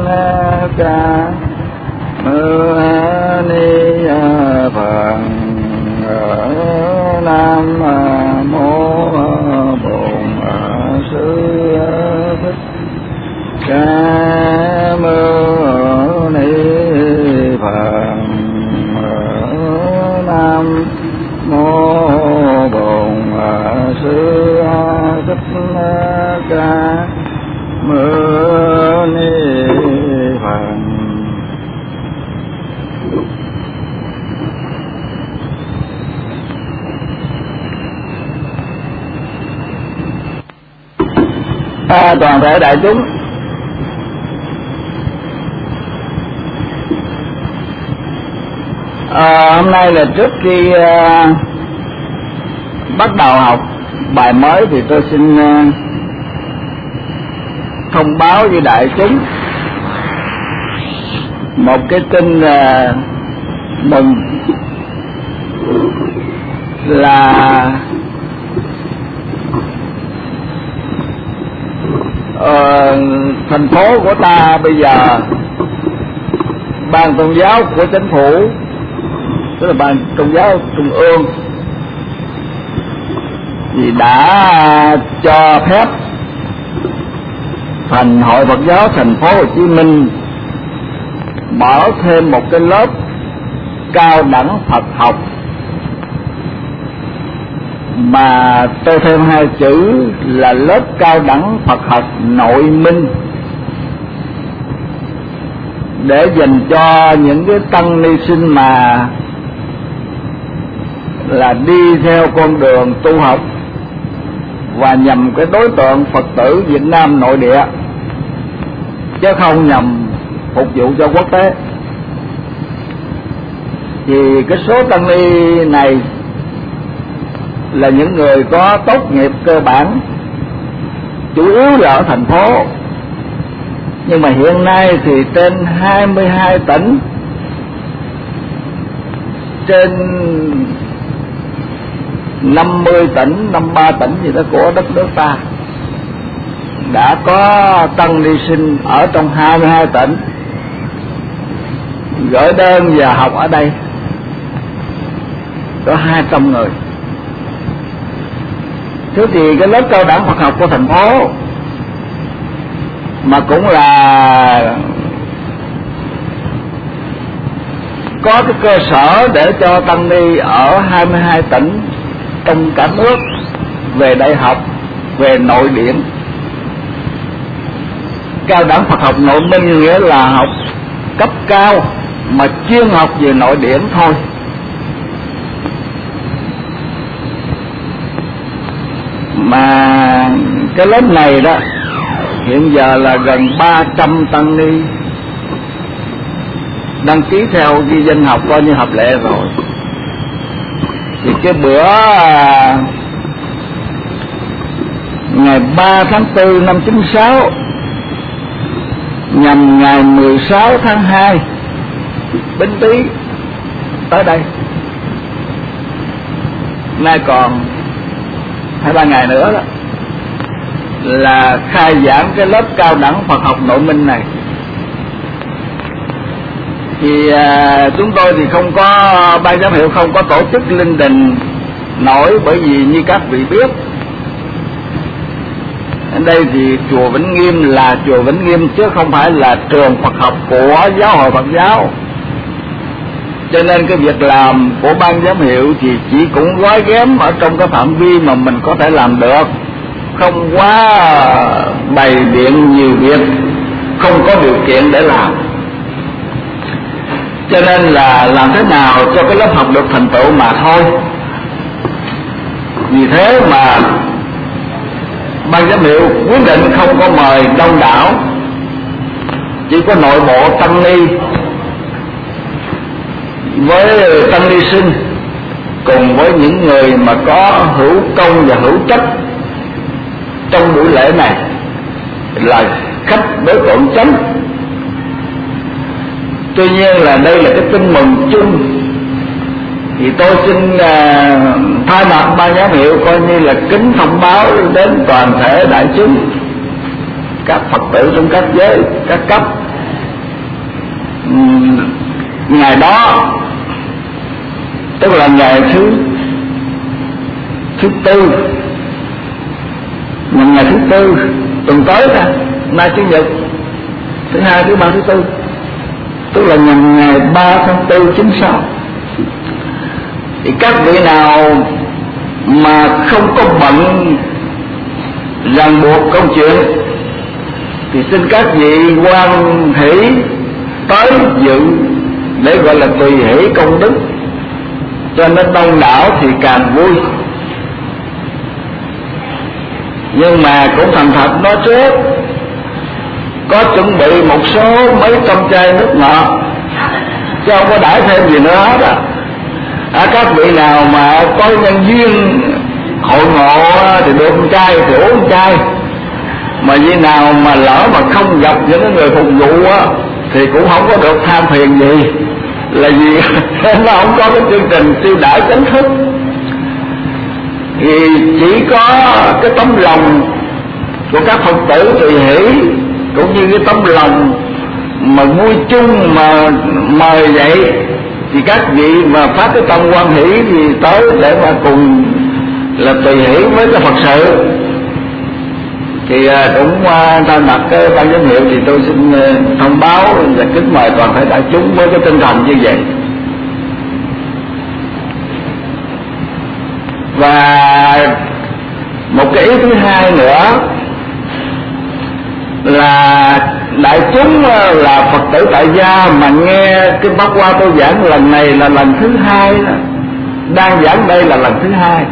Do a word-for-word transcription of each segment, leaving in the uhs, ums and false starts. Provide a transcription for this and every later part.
ca mâu ni Phật. Nam mô Bổn Sư Thích Ca Mâu Ni Phật. Nam mô Bổn Sư Thích Ca Mâu Ni Phật. À, toàn thể đại chúng, à, hôm nay là trước khi à, bắt đầu học bài mới thì tôi xin à, thông báo với đại chúng một cái tin à, mừng là Ờ, thành phố của ta bây giờ ban tôn giáo của chính phủ, tức là ban tôn giáo trung ương, thì đã cho phép thành Hội Phật giáo thành phố Hồ Chí Minh mở thêm một cái lớp cao đẳng Phật học, mà tôi thêm hai chữ là lớp cao đẳng Phật học nội minh, để dành cho những cái tăng ni sinh mà là đi theo con đường tu học và nhằm cái đối tượng Phật tử Việt Nam nội địa, chứ không nhằm phục vụ cho quốc tế. Thì cái số tăng ni này là những người có tốt nghiệp cơ bản, chủ yếu là ở thành phố, nhưng mà hiện nay thì trên hai mươi hai tỉnh, trên năm mươi tỉnh, năm mươi ba tỉnh gì đó của đất nước ta đã có tăng ni sinh ở trong hai mươi hai tỉnh gửi đơn và học ở đây, có hai trăm người. Thế thì cái lớp cao đẳng Phật học của thành phố, mà cũng là có cái cơ sở để cho tăng ni ở hai mươi hai tỉnh trong cả nước về đại học, về nội điển. Cao đẳng Phật học nội minh nghĩa là học cấp cao mà chuyên học về nội điển thôi. Mà cái lớp này đó hiện giờ là gần ba trăm tăng ni đăng ký theo ghi danh học, coi như hợp lệ rồi. Thì cái bữa ngày ba tháng tư năm chín sáu nhằm ngày mười sáu tháng hai Bính Tý tới đây, nay còn hai ba ngày nữa đó là khai giảng cái lớp cao đẳng Phật học nội minh này. Thì à, chúng tôi thì không có, ban giám hiệu không có tổ chức linh đình nổi, bởi vì như các vị biết, ở đây thì chùa Vĩnh Nghiêm là chùa Vĩnh Nghiêm chứ không phải là trường Phật học của Giáo hội Phật giáo. Cho nên cái việc làm của ban giám hiệu thì chỉ cũng gói ghém ở trong cái phạm vi mà mình có thể làm được, không quá bày biện nhiều việc, không có điều kiện để làm. Cho nên là làm thế nào cho cái lớp học được thành tựu mà thôi. Vì thế mà ban giám hiệu quyết định không có mời đông đảo, chỉ có nội bộ tăng ni với tăng ni sinh cùng với những người mà có hữu công và hữu trách trong buổi lễ này là khách đối tượng chánh. Tuy nhiên là đây là cái tin mừng chung, thì tôi xin uh, thay mặt ban giám hiệu coi như là kính thông báo đến toàn thể đại chúng, các Phật tử trong các giới, các cấp, ngày đó, tức là ngày thứ thứ tư, ngày thứ tư tuần tới ra, nay chủ nhật, thứ hai, thứ ba, thứ tư, tức là ngày ba tháng tư chính sau. Thì các vị nào mà không có bận ràng buộc công chuyện thì xin các vị hoan hỷ tới dự để gọi là tùy hỷ công đức, cho nên đông đảo thì càng vui. Nhưng mà cũng thành thật nói trước, có chuẩn bị một số mấy trăm chai nước ngọt, chứ không có đãi thêm gì nữa hết á. À, các vị nào mà có nhân duyên hội ngộ thì được một chai thì uống một chai, mà vì nào mà lỡ mà không gặp những người phục vụ á thì cũng không có được tham phiền gì, là vì nó không có cái chương trình siêu đãi chính thức. Thì chỉ có cái tấm lòng của các Phật tử tùy hỷ, cũng như cái tấm lòng mà vui chung mà mời vậy, thì các vị mà phát cái tâm quan hỷ thì tới để mà cùng là tùy hỷ với cái Phật sự. Thì cũng thay mặt cái ban giám hiệu thì tôi xin thông báo và kính mời toàn thể đại chúng với cái tinh thần như vậy. Và một cái ý thứ hai nữa là đại chúng là Phật tử tại gia mà nghe cái Bát Qua tôi giảng lần này là lần thứ hai đó, đang giảng đây là lần thứ hai,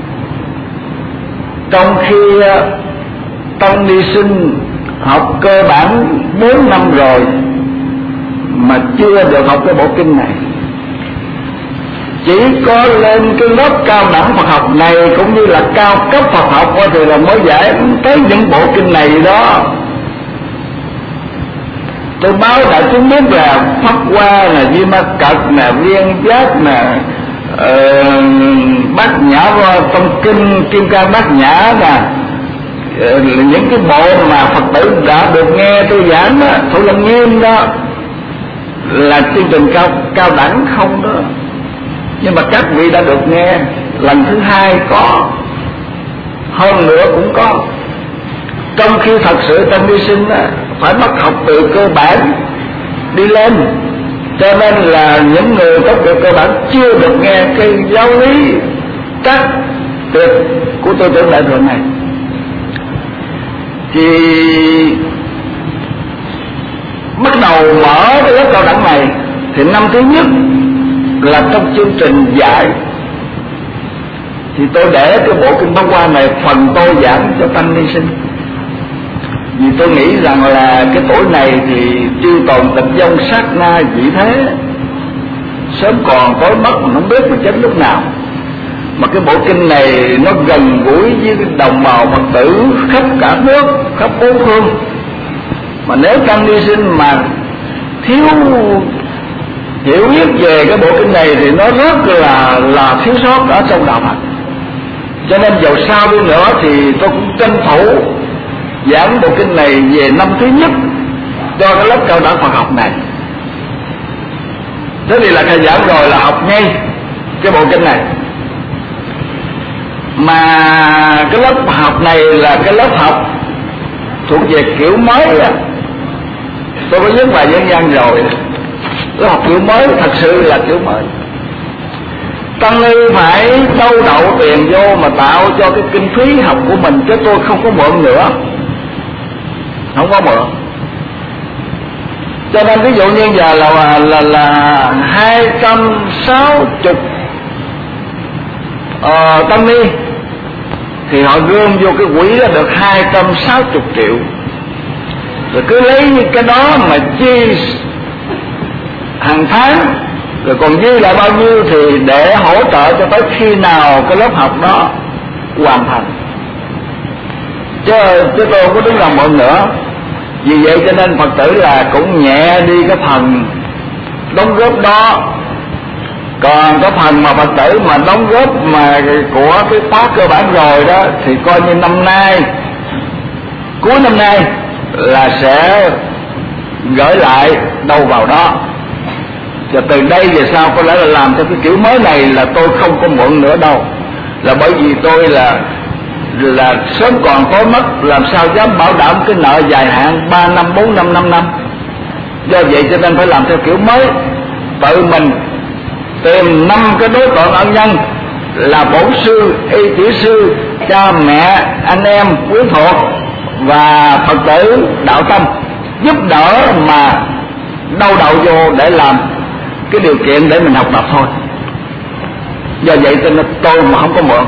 trong khi Tông Ni Sinh học cơ bản bốn năm rồi mà chưa được học cái bộ kinh này. Chỉ có lên cái lớp cao đẳng Phật học này cũng như là cao cấp Phật học thì là mới giải tới những bộ kinh này đó. Tôi báo đại chúng biết là Pháp Hoa nè, Di Ma Cật nè, Viên Giác nè, uh, Bát Nhã Tông Kinh, Kim Cang Bát Nhã nè, uh, những cái bộ mà Phật tử đã được nghe tôi giảng đó, Thủ Lăng Nghiêm đó, là chương trình cao cao đẳng không đó. Nhưng mà các vị đã được nghe lần thứ hai có, hơn nữa cũng có. Trong khi thật sự Tông Ni Sinh phải bắt học từ cơ bản đi lên, cho nên là những người tốt nghiệp cơ bản chưa được nghe cái giáo lý chắc tuyệt của Tư tưởng Đại Thừa này. Thì bắt đầu mở cái lớp cao đẳng này thì năm thứ nhất là trong chương trình dạy thì tôi để cái bộ kinh Pháp Hoa này phần tôi giảng cho Tăng Ni Sinh, vì tôi nghĩ rằng là cái tuổi này thì chư tồn tịch vong sát na vị thế, sớm còn tối mất mà không biết mà chết lúc nào. Mà cái bộ kinh này nó gần gũi với đồng bào Phật tử khắp cả nước, khắp bốn phương. Mà nếu Tăng Ni Sinh mà thiếu hiểu biết về cái bộ kinh này thì nó rất là là thiếu sót ở trong đạo Phật. Cho nên dầu sao đi nữa thì tôi cũng tranh thủ giảng bộ kinh này về năm thứ nhất cho cái lớp cao đẳng Phật học này. Thế thì là khai giảng rồi là học ngay cái bộ kinh này. Mà cái lớp học này là cái lớp học thuộc về kiểu mới á. Tôi có viết bài dân gian rồi, lớp học kiểu mới, thật sự là kiểu mới. Tăng ni phải đâu đậu tiền vô mà tạo cho cái kinh phí học của mình, chứ tôi không có mượn nữa, không có mượn. Cho nên ví dụ như giờ là là là hai trăm sáu mươi ờ, tăng ni thì họ gom vô cái quỹ đó được hai trăm sáu mươi triệu, rồi cứ lấy cái đó mà chi hàng tháng, rồi còn dư lại bao nhiêu thì để hỗ trợ cho tới khi nào cái lớp học đó hoàn thành. Chứ, chứ tôi không có đứng làm mượn nữa. Vì vậy cho nên Phật tử là cũng nhẹ đi cái phần đóng góp đó. Còn cái phần mà Phật tử mà đóng góp mà của cái khóa cơ bản rồi đó thì coi như năm nay, cuối năm nay là sẽ gửi lại đâu vào đó. Và từ đây về sau có lẽ là làm theo cái kiểu mới này là tôi không có mượn nữa đâu, là bởi vì tôi là là sớm còn tối mất, làm sao dám bảo đảm cái nợ dài hạn ba năm, bốn năm, năm năm. Do vậy cho nên phải làm theo kiểu mới, tự mình tìm năm cái đối tượng ân nhân là bổn sư, y chỉ sư, cha mẹ, anh em, quyến thuộc và Phật tử đạo tâm giúp đỡ mà đâu đầu vô để làm cái điều kiện để mình học tập thôi. Do vậy cho nên tôi mà không có mượn.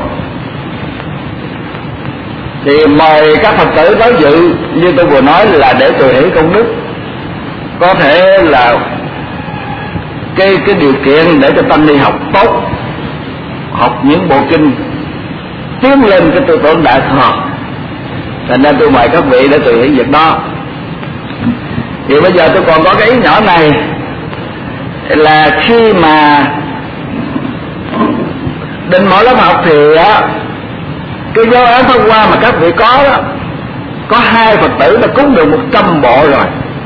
Thì mời các Phật tử tới dự, như tôi vừa nói là để tôi hỷ công đức, có thể là cái cái điều kiện để cho tâm đi học tốt, học những bộ kinh tiến lên cái tư tưởng đại thừa. Thành ra tôi mời các vị để tùy hỷ việc đó. Thì bây giờ tôi còn có cái ý nhỏ này là khi mà định mở lớp học thì á, cái giáo án Pháp Hoa mà các vị có đó, có hai Phật tử đã cúng được một trăm bộ rồi.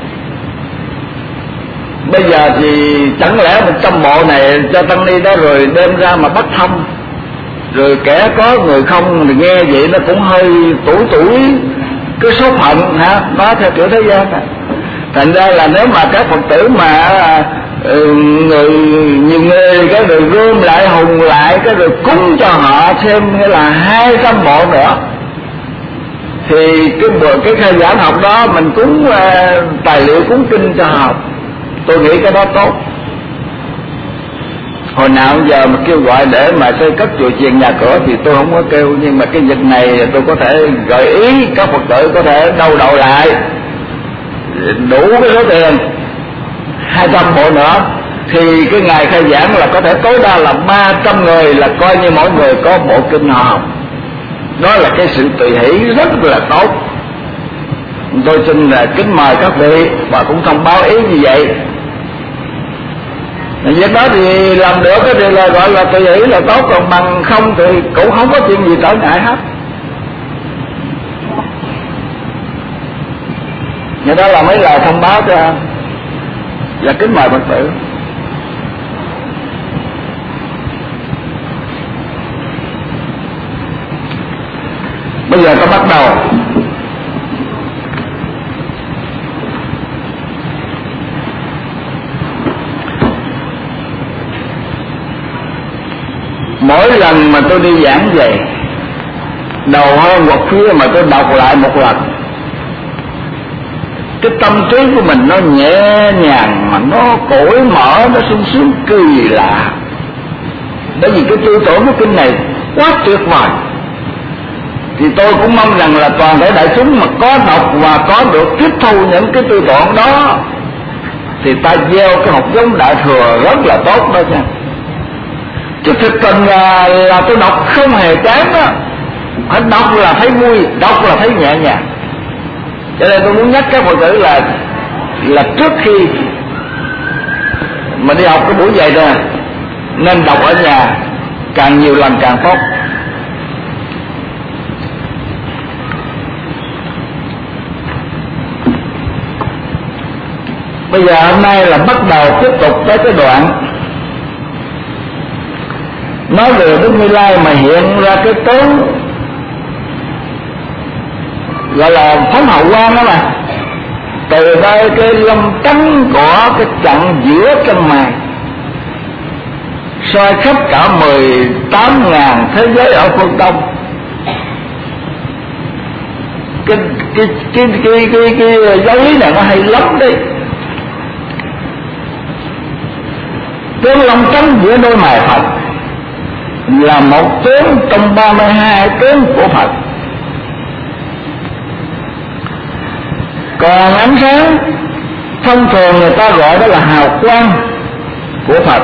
Bây giờ thì chẳng lẽ một trăm bộ này cho tăng ni đó rồi đem ra mà bắt thông, rồi kẻ có người không thì nghe vậy nó cũng hơi tuổi tuổi cái số phận hả, nói theo kiểu thế gian này. Thành ra là nếu mà các Phật tử mà ừ, người nhiều người cái rồi gom lại hùng lại cái rồi cúng cho họ thêm nghĩa là hai trăm bộ nữa, thì cái buổi cái khai giảng học đó mình cúng uh, tài liệu cúng kinh cho học, tôi nghĩ cái đó tốt. Hồi nào giờ mà kêu gọi để mà xây cất chùa chiền nhà cửa thì tôi không có kêu, nhưng mà cái việc này tôi có thể gợi ý các Phật tử có thể đâu đầu lại đủ cái số tiền hai trăm bộ nữa, thì cái ngày khai giảng là có thể tối đa là ba trăm người, là coi như mỗi người có bộ kinh họ học. Đó là cái sự tùy hỷ rất là tốt. Tôi xin là kính mời các vị và cũng thông báo ý như vậy. Việc đó thì làm được cái thì là gọi là tùy hỷ là tốt, còn bằng không thì cũng không có chuyện gì trở ngại hết. Vậy đó là mấy lời thông báo cho và kính mời Phật tử. Bây giờ tôi bắt đầu. Mỗi lần mà tôi đi giảng về, đầu hơn hoặc phía mà tôi đọc lại một lần, cái tâm trí của mình nó nhẹ nhàng mà nó cởi mở, nó sung sướng kỳ lạ. Bởi vì cái tư tưởng của kinh này quá tuyệt vời. Thì tôi cũng mong rằng là toàn thể đại chúng mà có đọc và có được tiếp thu những cái tư tưởng đó thì ta gieo cái hạt giống đại thừa rất là tốt đó nha. Chứ thực tình là, là tôi đọc không hề chán đó. Phải đọc là thấy vui, đọc là thấy nhẹ nhàng. Cho nên tôi muốn nhắc các Phật tử là là trước khi mà đi học cái buổi dạy đó nên đọc ở nhà càng nhiều lần càng tốt. Bây giờ hôm nay là bắt đầu tiếp tục tới cái đoạn nói về Đức Như Lai mà hiện ra cái tướng gọi là phóng hậu quang đó mà. Từ đây cái lông trắng của cái chặng giữa chân mày soi khắp cả mười tám ngàn thế giới ở phương Đông. Cái cái cái cái cái, cái, cái giáo lý này nó hay lắm đi. Tướng lông trắng giữa đôi mày Phật là một tướng trong ba mươi hai tướng của Phật. Còn ánh sáng thông thường người ta gọi đó là hào quang của Phật.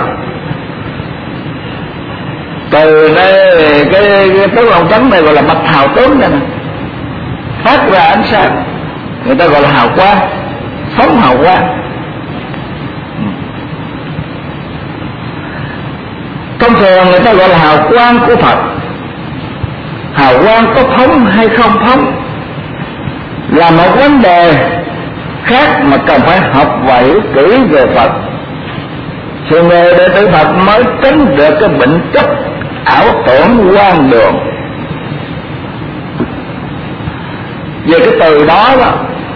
Từ đây cái, cái tướng lông trắng này gọi là bạch hào tướng này nè, phát ra ánh sáng, người ta gọi là hào quang, phóng hào quang. Thông thường người ta gọi là hào quang của Phật. Hào quang có phóng hay không phóng là một vấn đề khác mà cần phải học và hiểu kỹ về Phật. thì người đệ tử Phật mới tránh được cái bệnh chấp ảo tưởng hoang đường. Về cái từ đó đó,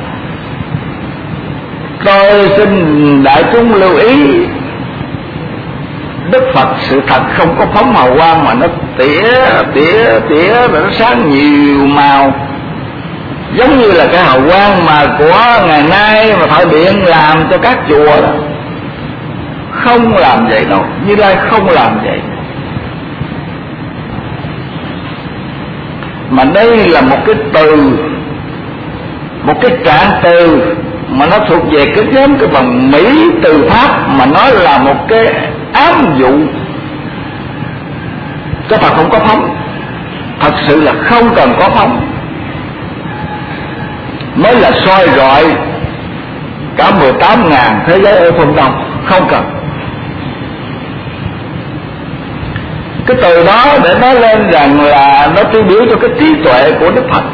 tôi xin đại chúng lưu ý, Đức Phật sự thật không có phóng hào quang mà nó tỉa tỉa tỉa và nó sáng nhiều màu, giống như là cái hào quang mà của ngày nay mà Thoại Điện làm cho các chùa đó. Không làm vậy đâu, Như Lai không làm vậy. Mà đây là một cái từ, một cái trạng từ mà nó thuộc về cái nhóm cái bằng Mỹ từ Pháp, mà nó là một cái ám dụ. Cái Phật không có phóng, thật sự là không cần có phóng, mới là soi rọi cả mười tám ngàn thế giới ở phương Đông, không cần. Cái từ đó để nói lên rằng là nó tiêu biểu cho cái trí tuệ của Đức Phật.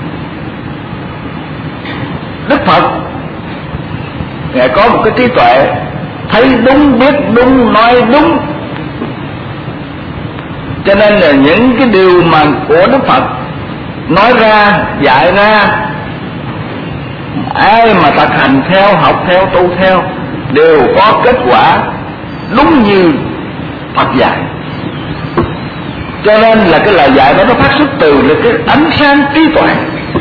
Đức Phật Ngài có một cái trí tuệ, thấy đúng, biết đúng, nói đúng. Cho nên là những cái điều mà của Đức Phật nói ra, dạy ra, ai mà thực hành theo, học theo, tu theo đều có kết quả đúng như Phật dạy. Cho nên là cái lời dạy đó nó phát xuất từ cái ánh sáng trí tuệ.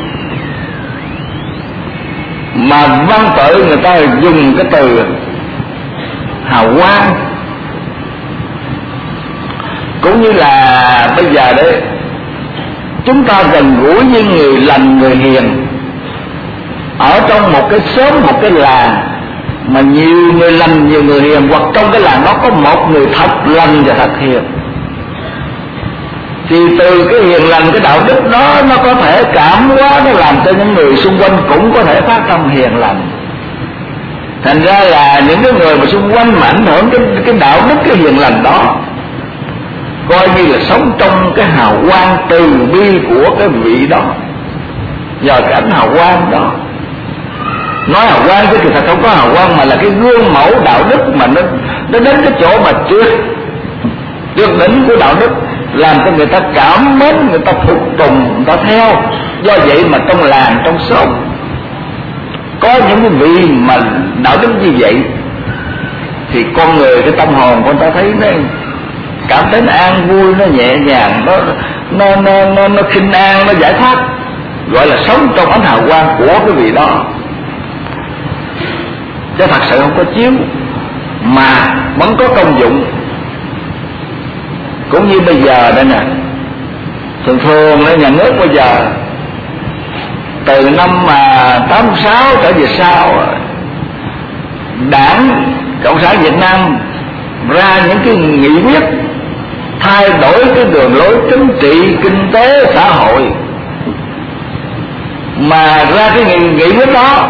Mà văn tự người ta dùng cái từ hào quang, cũng như là bây giờ đấy chúng ta gần gũi với người lành, người hiền, ở trong một cái xóm, một cái làng mà nhiều người lành, nhiều người hiền, hoặc trong cái làng đó có một người thật lành và thật hiền, thì từ cái hiền lành, cái đạo đức đó nó có thể cảm hóa, nó làm cho những người xung quanh cũng có thể phát tâm hiền lành. Thành ra là những cái người mà xung quanh mà ảnh hưởng cái, cái đạo đức, cái hiền lành đó, coi như là sống trong cái hào quang từ bi của cái vị đó, nhờ cái ánh hào quang đó. Nói hào quang chứ thực không có hào quang, mà là cái gương mẫu đạo đức mà nó nó đến cái chỗ mà tuyệt tuyệt đỉnh của đạo đức, làm cho người ta cảm mến, người ta phục tùng, người ta theo. Do vậy mà trong làng, trong xóm có những cái vị mà đạo đức như vậy, thì con người, cái tâm hồn của người ta thấy nó cảm thấy nó an vui, nó nhẹ nhàng, nó nó nó nó, nó khinh an, nó giải thoát, gọi là sống trong ánh hào quang của cái vị đó. Chứ thật sự không có chiếu mà vẫn có công dụng. Cũng như bây giờ đây nè, thường thường ở nhà nước bây giờ từ năm mà tám sáu trở về sau, Đảng Cộng sản Việt Nam ra những cái nghị quyết thay đổi cái đường lối chính trị, kinh tế, xã hội, mà ra cái nghị, nghị quyết đó,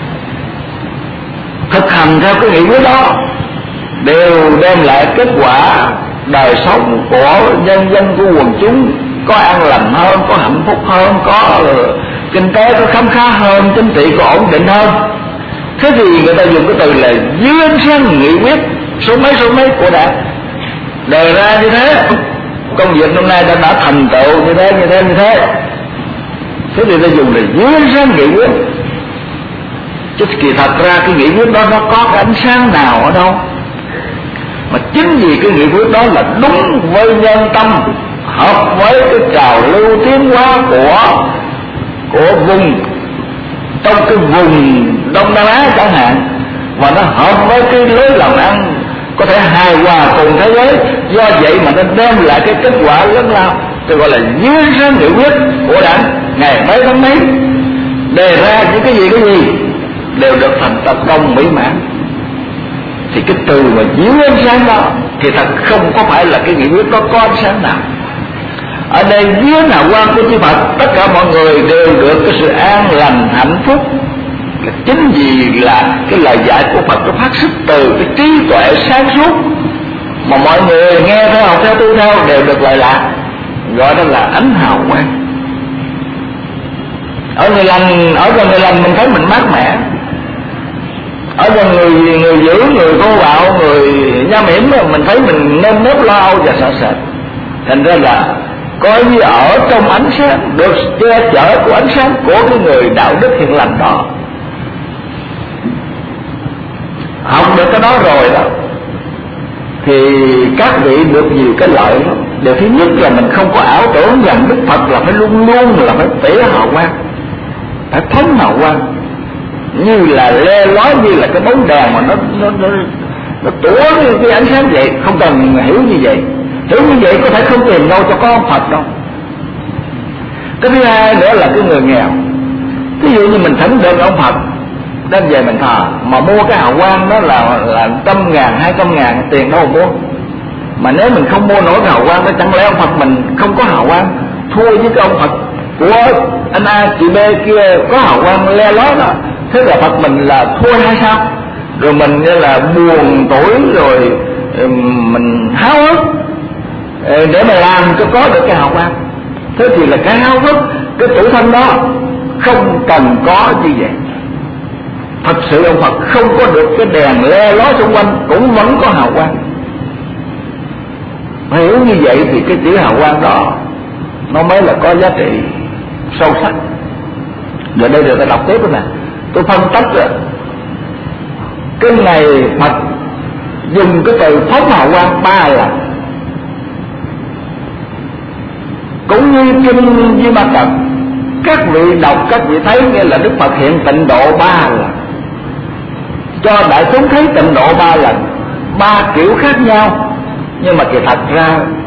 thực hành theo cái nghị quyết đó, đều đem lại kết quả đời sống của nhân dân, của quần chúng có an lành hơn, có hạnh phúc hơn, có kinh tế có khấm khá hơn, chính trị có ổn định hơn. Thế thì người ta dùng cái từ là dưới ánh sáng nghị quyết số mấy số mấy của Đảng đề ra như thế, công việc hôm nay đã đã thành tựu như thế như thế như thế. Thế thì ta dùng là dưới ánh sáng nghị quyết, chứ kỳ thật ra cái nghị quyết đó nó có cái ánh sáng nào ở đâu. Mà chính vì cái nghị quyết đó là đúng với nhân tâm, hợp với cái trào lưu tiến hóa của của vùng, trong cái vùng Đông Nam Á chẳng hạn, và nó hợp với cái lối làm ăn có thể hài hòa cùng thế giới. Do vậy mà nó đem lại cái kết quả lớn lao, tôi gọi là dưới sáng nghị quyết của Đảng ngày mấy tháng mấy, đề ra những cái gì cái gì đều được thành tập công mỹ mãn. Thì cái từ mà dưới ánh sáng đó thì thật không có phải là cái nghị quyết đó có ánh sáng nào. Ở đây dưới nào quan của chư Phật, tất cả mọi người đều được cái sự an lành, hạnh phúc, là chính vì là cái lời dạy của Phật nó phát xuất từ cái trí tuệ sáng suốt, mà mọi người nghe theo, học theo, tu theo đều được lợi lạc, gọi đó là ánh hào quang. Ở người lành, ở gần người lành mình thấy mình mát mẻ, ở gần người người giữ, người vô bạo, người nham hiểm mà mình thấy mình nơm nớp lo âu và sợ sệt. Thành ra là coi như ở trong ánh sáng, được che chở của ánh sáng của cái người đạo đức hiền lành đó. Học được cái đó rồi đó thì các vị được nhiều cái lợi đó. Điều thứ nhất là mình không có ảo tưởng rằng Đức Phật là phải luôn luôn là phải tỉa hào quang, phải phóng hào quang như là le lói, như là cái bóng đèn mà nó nó nó, nó tủa cái ánh sáng vậy. Không cần hiểu như vậy. Hiểu như vậy có thể không tìm đâu cho có ông Phật đâu. Cái thứ hai nữa là cái người nghèo. Ví dụ như mình thỉnh được ông Phật đem về mình thờ, mà mua cái hào quang đó là là trăm ngàn, hai trăm ngàn, tiền đâu mà mua. Mà nếu mình không mua nổi cái hào quang đó, chẳng lẽ ông Phật mình không có hào quang thua với cái ông Phật của anh A chị B kia có hào quang le lói đó? Thế là Phật mình là thua hay sao? Rồi mình như là buồn tuổi, rồi mình háo hức để mà làm cho có được cái hào quang. Thế thì là cái háo hức, cái tuổi thân đó không cần có như vậy. Thật sự ông Phật không có được cái đèn le lói xung quanh cũng vẫn có hào quang. Hiểu như vậy thì cái chữ hào quang đó nó mới là có giá trị sâu sắc. Rồi đây được ta đọc tiếp nè. Tôi phân tích rồi. Cái này Phật dùng cái từ phóng hào quang ba lần. Cũng như kinh Di Ma Cật, các vị đọc các vị thấy nghe là Đức Phật hiện tịnh độ ba lần, cho đại chúng thấy tịnh độ ba lần, ba kiểu khác nhau. Nhưng mà kỳ thật ra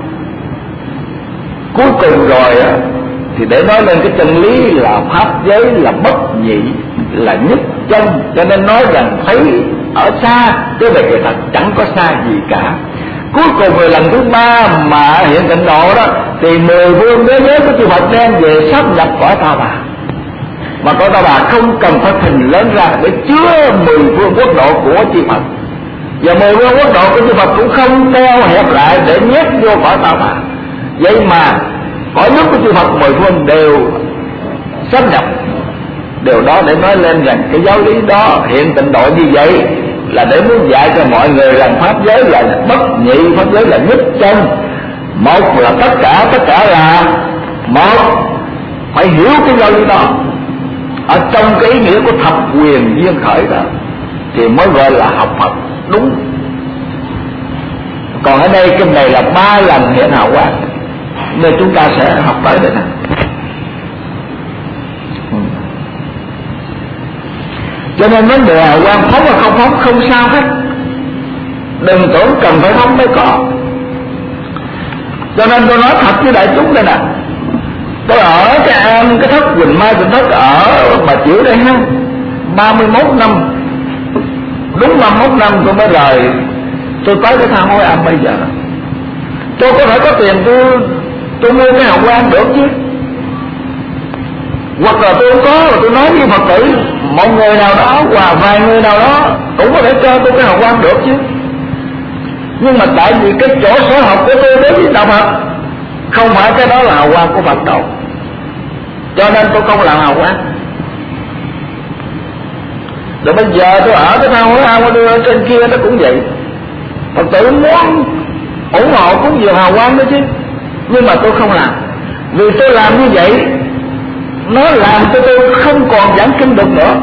cuối cùng rồi á, thì để nói lên cái chân lý là pháp giới là bất nhị, là nhất chân, cho nên nói rằng thấy ở xa, chứ về kỳ thật chẳng có xa gì cả. Cuối cùng rồi lần thứ ba mà hiện tịnh độ đó, thì mười vương đế giới của chư Phật đem về sắp nhập cõi Ta Bà. Mà cõi Ta Bà không cần phải thình lớn ra để chứa mười vương quốc độ của chư Phật, và mười vương quốc độ của chư Phật cũng không teo hẹp lại để nhét vô cõi Ta Bà. Vậy mà cõi nước của chư Phật mười phương đều sắp nhập. Điều đó để nói lên rằng cái giáo lý đó hiện tịnh độ như vậy là để muốn dạy cho mọi người rằng pháp giới là bất nhị, pháp giới là nhất chân. Một là tất cả, tất cả là một. Phải hiểu cái giáo lý đó ở trong cái ý nghĩa của thập quyền duyên khởi đó thì mới gọi là học Phật đúng. Còn ở đây cái này là ba lần hiện hào quang, nên chúng ta sẽ học tới đây nè. Cho nên vấn đề hào quang phóng và không phóng không sao hết, đừng tưởng cần phải phóng mới có. Cho nên tôi nói thật với đại chúng đây nè, tôi ở cái am cái thất Quỳnh Mai Quỳnh Thất ở Bà Chiểu đây ha, ba mươi mốt năm, đúng ba mươi mốt năm tôi mới rời. Tôi tới cái tha hối am bây giờ. Tôi có thể có tiền tôi tôi mua cái hào quang được chứ, hoặc là tôi không có, tôi nói với Phật tử một người nào đó và vài người nào đó cũng có thể cho tôi cái hào quang được chứ. Nhưng mà tại vì cái chỗ sở học của tôi đối với đạo Phật không phải cái đó là hào quang của Phật đâu, cho nên tôi không làm hào quang. Rồi bây giờ tôi ở cái thang hối ao đưa ở trên kia nó cũng vậy. Phật tử muốn ủng hộ cũng nhiều hào quang đó chứ, nhưng mà tôi không làm. Vì tôi làm như vậy nó làm cho tôi không còn giảng kinh được nữa.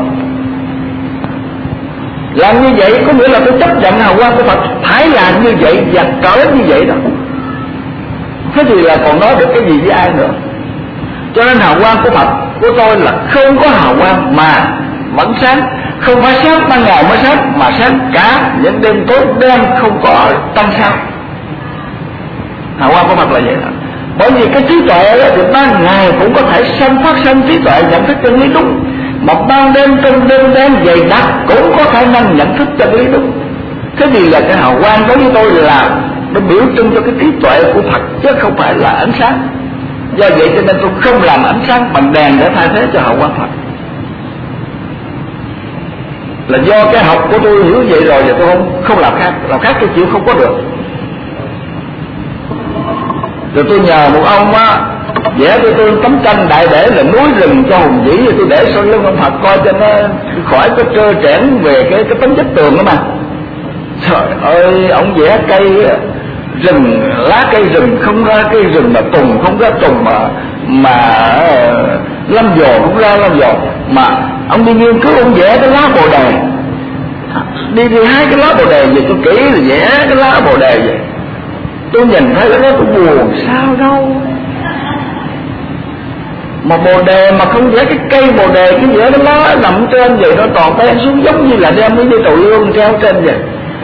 Làm như vậy có nghĩa là tôi chấp nhận hào quang của Phật phải làm như vậy và cỡ như vậy đó. Thế thì là còn nói được cái gì với ai nữa. Cho nên hào quang của Phật của tôi là không có hào quang mà vẫn sáng. Không phải sáng ban ngày mới sáng, mà sáng cả những đêm tối đen không có tăng sao. Hào quang của Phật là vậy đó. Bởi vì cái trí tuệ đó, thì ban ngày cũng có thể sanh phát sanh trí tuệ nhận thức chân lý đúng, mà ban đêm trong đêm đen dày đặc cũng có khả năng nhận thức chân lý đúng. Thế thì là cái hào quang đối với tôi là nó biểu trưng cho cái trí tuệ của Phật chứ không phải là ánh sáng. Do vậy cho nên tôi không làm ánh sáng bằng đèn để thay thế cho hào quang Phật. Là do cái học của tôi hiểu vậy rồi và tôi không không làm khác, làm khác tôi chịu không có được. Rồi tôi nhờ một ông á vẽ cho tôi tấm tranh đại để là núi rừng cho hùng vĩ, rồi tôi để sau lưng ông Phật coi cho nó khỏi có trơ trẽn về cái cái tấm chất tường đó mà. Trời ơi, ông vẽ cây rừng, lá cây rừng không ra cây rừng, mà tùng không ra tùng, mà mà lâm dồ không ra lâm dồ, mà ông đi nghiên cứu ông vẽ cái lá bồ đề, đi đi hai cái lá bồ đề về tôi kỹ rồi vẽ cái lá bồ đề vậy. Tôi nhìn thấy cái đó tôi buồn sao đâu, mà bồ đề mà không vẽ cái cây bồ đề, cái vẽ cái lá nằm trên vậy, nó toàn té xuống giống như là đem cái dây trầu lương treo trên vậy.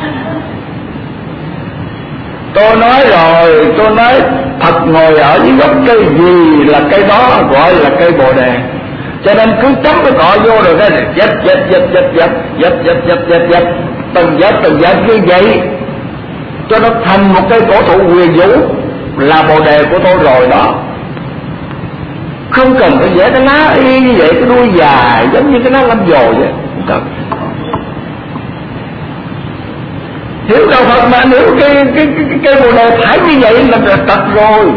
Tôi nói rồi, tôi nói Phật ngồi ở dưới gốc cây gì là cây đó gọi là cây bồ đề. Cho nên cứ chấm cái cọ vô rồi cái dắt dắt dắt dắt dắt dắt dắt dắt dắt dắt từng dắt từng dắt như vậy cho nó thành một cây cổ thụ huyền vũ là bồ đề của tôi rồi đó. Không cần phải vẽ cái lá y như vậy, cái đuôi dài giống như cái lá lâm dồ vậy, không cần. Hiểu đạo Phật mà hiểu cái cái cái cây bồ đề phải như vậy là tật rồi.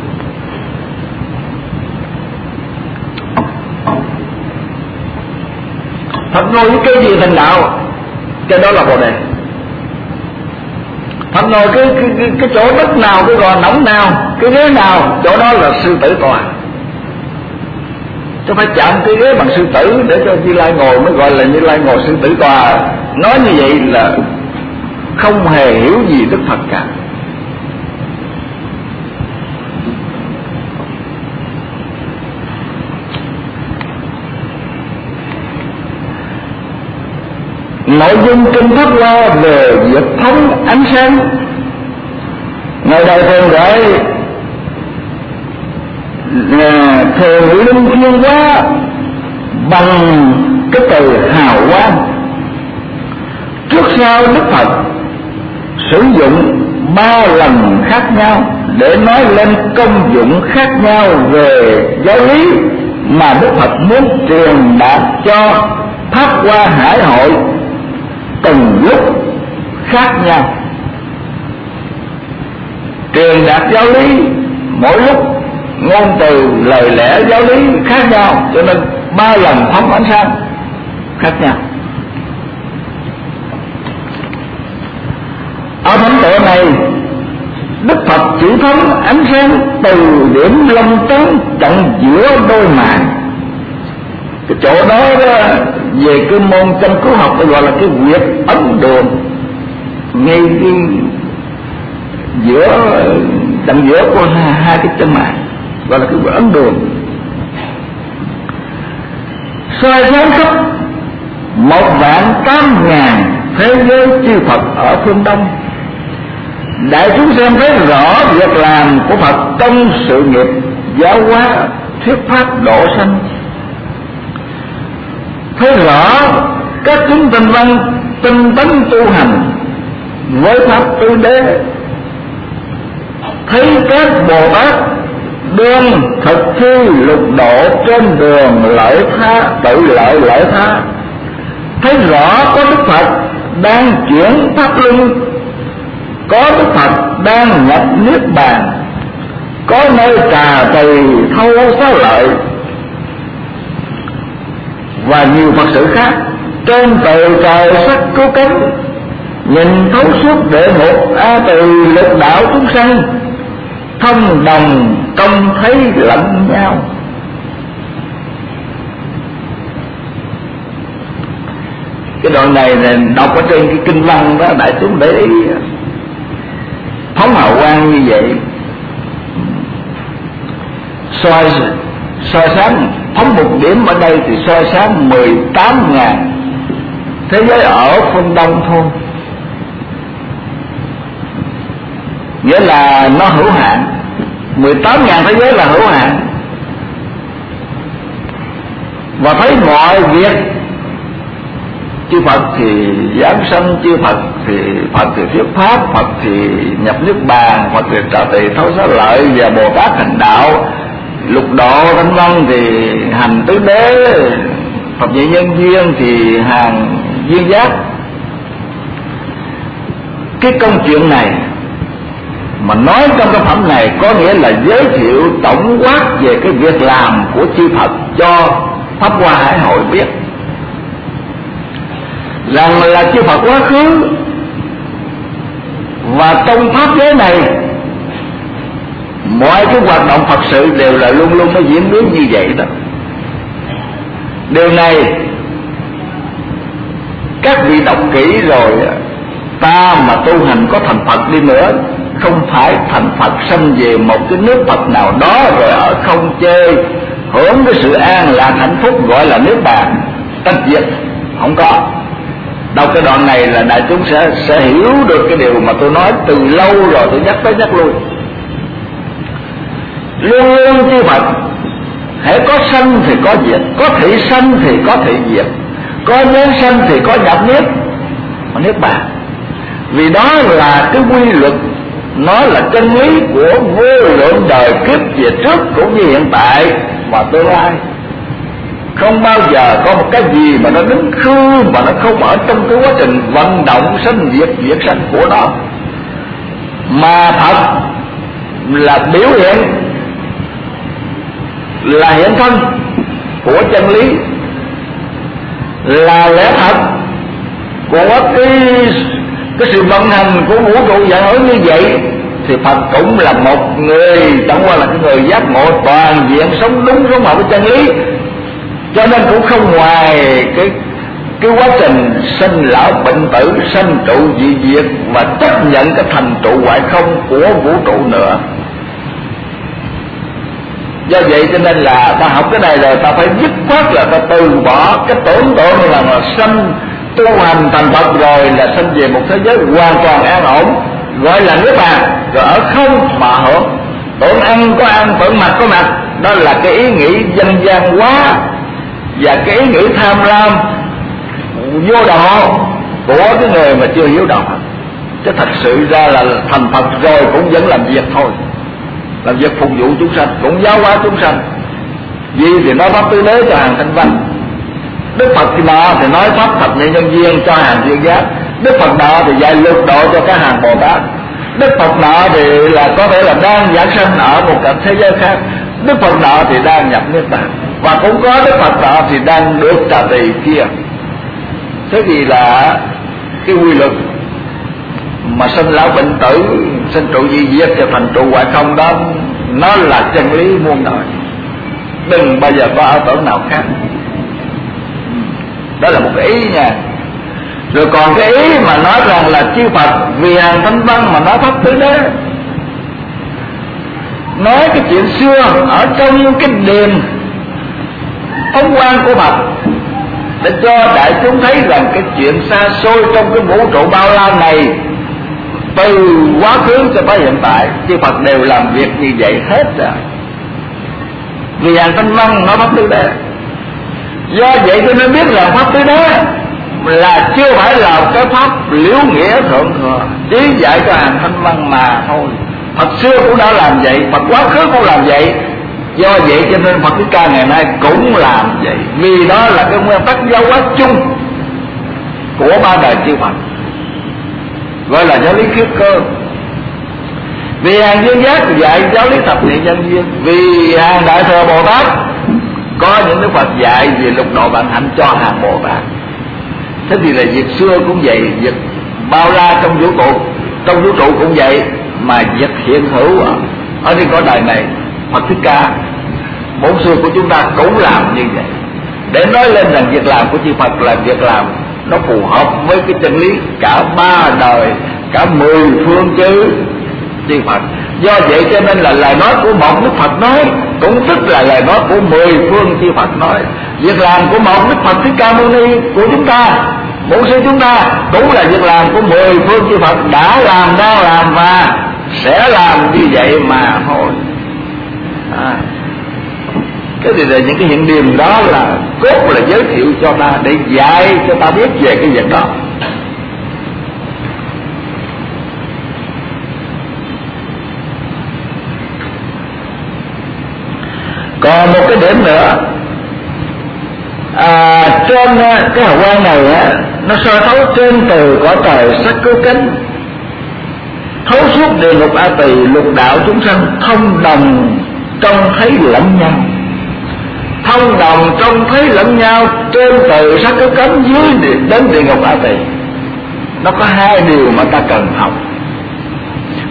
Phật ngồi với cây gì thành đạo, cái đó là bồ đề. Phật ngồi cái cái cái, cái chỗ đất nào, cái gò nóng nào, cái ghế nào, chỗ đó là sư tử tòa. Chứ phải chạm cái ghế bằng sư tử để cho Như Lai ngồi mới gọi là Như Lai ngồi sư tử tòa. Nói như vậy là không hề hiểu gì Đức Phật cả. Nội dung kinh Pháp Hoa về việc phóng ánh sáng, ngày đầu thường gọi thường linh thiên hóa bằng cái từ hào quang. Trước sau Đức Phật sử dụng ba lần khác nhau để nói lên công dụng khác nhau về giáo lý mà Đức Phật muốn truyền đạt cho Pháp Hoa Hải Hội từng lúc khác nhau. Truyền đạt giáo lý mỗi lúc ngôn từ lời lẽ giáo lý khác nhau, cho nên ba lần phóng ánh sáng khác nhau. Ở thánh tọa này, Đức Phật chỉ phóng ánh sáng từ điểm long tán chặn giữa đôi mày. Cái chỗ đó, đó về cái môn châm cứu học gọi là cái huyệt ấn đường, ngay cái giữa chặn giữa của hai, hai cái chân mày gọi là cái huyệt ấn đường, soi sáng khắp một vạn tám ngàn thế giới chư Phật ở phương Đông. Đại chúng xem thấy rõ việc làm của Phật trong sự nghiệp giáo hóa thuyết pháp độ sanh, thấy rõ các chúng tinh văn tinh tấn tu hành với pháp tứ đế, thấy các Bồ Tát đương thực thi lục độ trên đường lợi tha, tự lợi lợi tha, thấy rõ có Đức Phật đang chuyển pháp luân, có Đức Phật đang nhập niết bàn, có nơi trà tỳ thâu xá lợi và nhiều Phật sự khác. Trên từ trời sắc cứu cánh, nhìn thấu suốt địa ngục a tỳ lục đạo chúng sanh, thông đồng công thấy lẫn nhau. Cái đoạn này là đọc ở trên cái kinh văn đó, đại chúng để ý phóng hào quang như vậy, soi soi sáng, phóng một điểm ở đây thì soi sáng mười tám ngàn thế giới ở phương Đông thôi, nghĩa là nó hữu hạn. Mười tám ngàn thế giới là hữu hạn, và thấy mọi việc chư Phật thì giảng sanh, chư Phật thì Phật thì thuyết pháp, Phật thì nhập niết bàn, Phật thì trả tỳ thấu xá lợi, và Bồ Tát hành đạo, lục độ thanh văn thì hành tứ đế, Phật nhị nhân duyên thì hàng duyên giác. Cái công chuyện này mà nói trong cái phẩm này có nghĩa là giới thiệu tổng quát về cái việc làm của chư Phật cho Pháp Hoa Hải Hội biết rằng là chư Phật quá khứ Và trong pháp giới này, mọi cái hoạt động Phật sự đều là luôn luôn nó diễn biến như vậy đó. Điều này các vị đọc kỹ rồi, ta mà tu hành có thành Phật đi nữa, không phải thành Phật sanh về một cái nước Phật nào đó rồi ở không chơi hưởng cái sự an lạc hạnh phúc gọi là nước bàn tách diệt, không có. Đọc cái đoạn này là đại chúng sẽ sẽ hiểu được cái điều mà tôi nói từ lâu rồi, tôi nhắc tới nhắc lui. Luôn luôn chư Phật hễ có sanh thì có diệt, có thể sanh thì có thể diệt, có nhân sanh thì có nhập niết, có niết bàn. Vì đó là cái quy luật, nó là chân lý của vô lượng đời kiếp về trước cũng như hiện tại và tương lai. Không bao giờ có một cái gì mà nó đứng khư mà nó không ở trong cái quá trình vận động sanh diệt diệt sanh của nó. Mà Phật là biểu hiện, là hiện thân của chân lý, là lẽ thật của cái cái sự vận hành của vũ trụ vận ứng như vậy. Thì Phật cũng là một người, chẳng qua là cái người giác ngộ toàn diện, sống đúng sống hợp với chân lý, cho nên cũng không ngoài cái cái quá trình sinh lão bệnh tử, sanh trụ dị diệt và chấp nhận cái thành trụ hoại không của vũ trụ nữa. Do vậy cho nên là ta học cái này rồi ta phải dứt khoát là ta từ bỏ cái tưởng tượng là mà sanh tu hành thành Phật rồi là sanh về một thế giới hoàn toàn an ổn gọi là nước bàn, rồi ở không mà hưởng, tưởng ăn có ăn, tưởng mặc có mặc. Đó là cái ý nghĩ dân gian quá và cái ý nghĩ tham lam vô độ của cái người mà chưa hiểu đạo. Chứ thật sự ra là thành Phật rồi cũng vẫn làm việc thôi, làm việc phục vụ chúng sanh, cũng giáo hóa chúng sanh. Vì thì nói pháp tứ đế cho hàng thanh văn, Đức Phật thì nọ thì nói pháp thập nhị nhân duyên cho hàng duyên giác, Đức Phật nọ thì dạy lục độ cho các hàng Bồ Tát, Đức Phật nọ thì là có thể là đang giảng sanh ở một cảnh thế giới khác, Đức Phật nọ thì đang nhập niết bàn, và cũng có Đức Phật nọ thì đang được trà tỳ kia. Thế thì là cái quy luật mà sinh lão bệnh tử, sinh trụ di diệt cho thành trụ hoại không đó, nó là chân lý muôn đời, đừng bao giờ có ảo tưởng nào khác. Đó là một cái ý nha. Rồi còn cái ý mà nói rằng là chư Phật vì hàng thanh văn mà nói pháp tứ đế, nói cái chuyện xưa ở trong cái đền phong quan của Phật để cho đại chúng thấy rằng cái chuyện xa xôi trong cái vũ trụ bao la này, từ quá khứ cho tới hiện tại, chư Phật đều làm việc như vậy hết rồi. Vì hàng thanh văn nói pháp tứ đế, do vậy tôi nên biết rằng pháp tứ đế là chưa phải là cái pháp liễu nghĩa thượng thừa, chỉ dạy cho hàng thanh văn mà thôi. Phật xưa cũng đã làm vậy, Phật quá khứ cũng làm vậy. Do vậy cho nên Phật Thích Ca ngày nay cũng làm vậy, vì đó là cái nguyên tắc giáo hóa chung của ba đời chư Phật, gọi là giáo lý khiết cơ. Vì hàng duyên giác dạy giáo lý thập nhị nhân duyên, vì hàng đại thừa Bồ Tát có những Đức Phật dạy về lục độ vạn hạnh cho hàng Bồ Tát. Thế thì là việc xưa cũng vậy, việc bao la trong vũ trụ, trong vũ trụ cũng vậy, mà việc hiện hữu ở, ở trên cõi đời này, Phật Thích Ca bốn xưa của chúng ta cũng làm như vậy, để nói lên rằng việc làm của chư Phật là việc làm nó phù hợp với cái chân lý cả ba đời, cả mười phương chứ chư Phật. Do vậy cho nên là lời nói của một Đức Phật nói cũng tức là lời nói của mười phương chư Phật nói. Việc làm của một Đức Phật Thích Ca Mâu Ni của chúng ta, bổn sư chúng ta, cũng là việc làm của mười phương chư Phật đã làm, đang làm và sẽ làm như vậy mà thôi. À, cái gì là những cái hiện điềm đó là cốt là giới thiệu cho ta, để dạy cho ta biết về cái việc đó. Còn một cái điểm nữa, à, trên cái hào quang này á, nó soi thấu trên từ cõi trời sắc cứu cánh, thấu suốt địa ngục A Tỳ, lục đạo chúng sanh thông đồng trông thấy lẫn nhau, thông đồng trông thấy lẫn nhau trên từ sắc cứu cánh dưới đến địa ngục A Tỳ. Nó có hai điều mà ta cần học.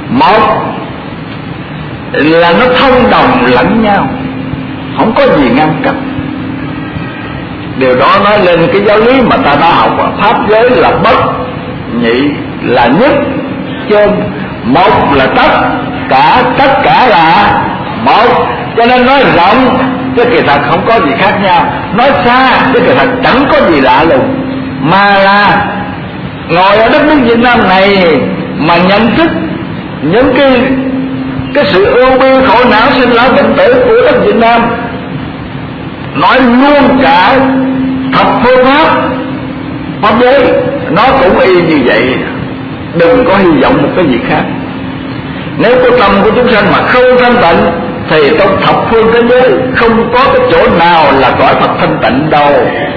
Một là nó thông đồng lẫn nhau, không có gì ngăn cách. Điều đó nói lên cái giáo lý mà ta đã học ở pháp giới là bất nhị là nhất trên, một là tất cả, tất cả là một. Cho nên nói rộng chứ kỳ thật không có gì khác nhau, nói xa chứ kỳ thật chẳng có gì lạ lùng, mà là ngồi ở đất nước Việt Nam này mà nhận thức những cái cái sự ưu bi khổ não sinh lão bệnh tử của đất Việt Nam, nói luôn cả thập phương pháp pháp giới nó cũng y như vậy. Đừng có hy vọng một cái gì khác. Nếu có tâm của chúng sanh mà không thanh tịnh thì trong thập phương thế giới không có cái chỗ nào là cõi Phật thanh tịnh đâu.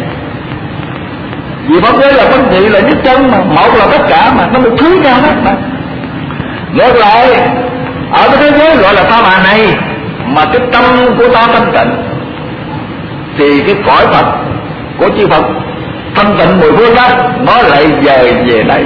Vì pháp giới là bất nhị là nhất chân mà, một là tất cả mà, nó một thứ nhau hết mà. Ngược lại ở cái thế giới gọi là ta bà này mà cái tâm của ta thanh tịnh thì cái cõi Phật của chư Phật thanh tịnh mười phương đó nó lại dời về đây.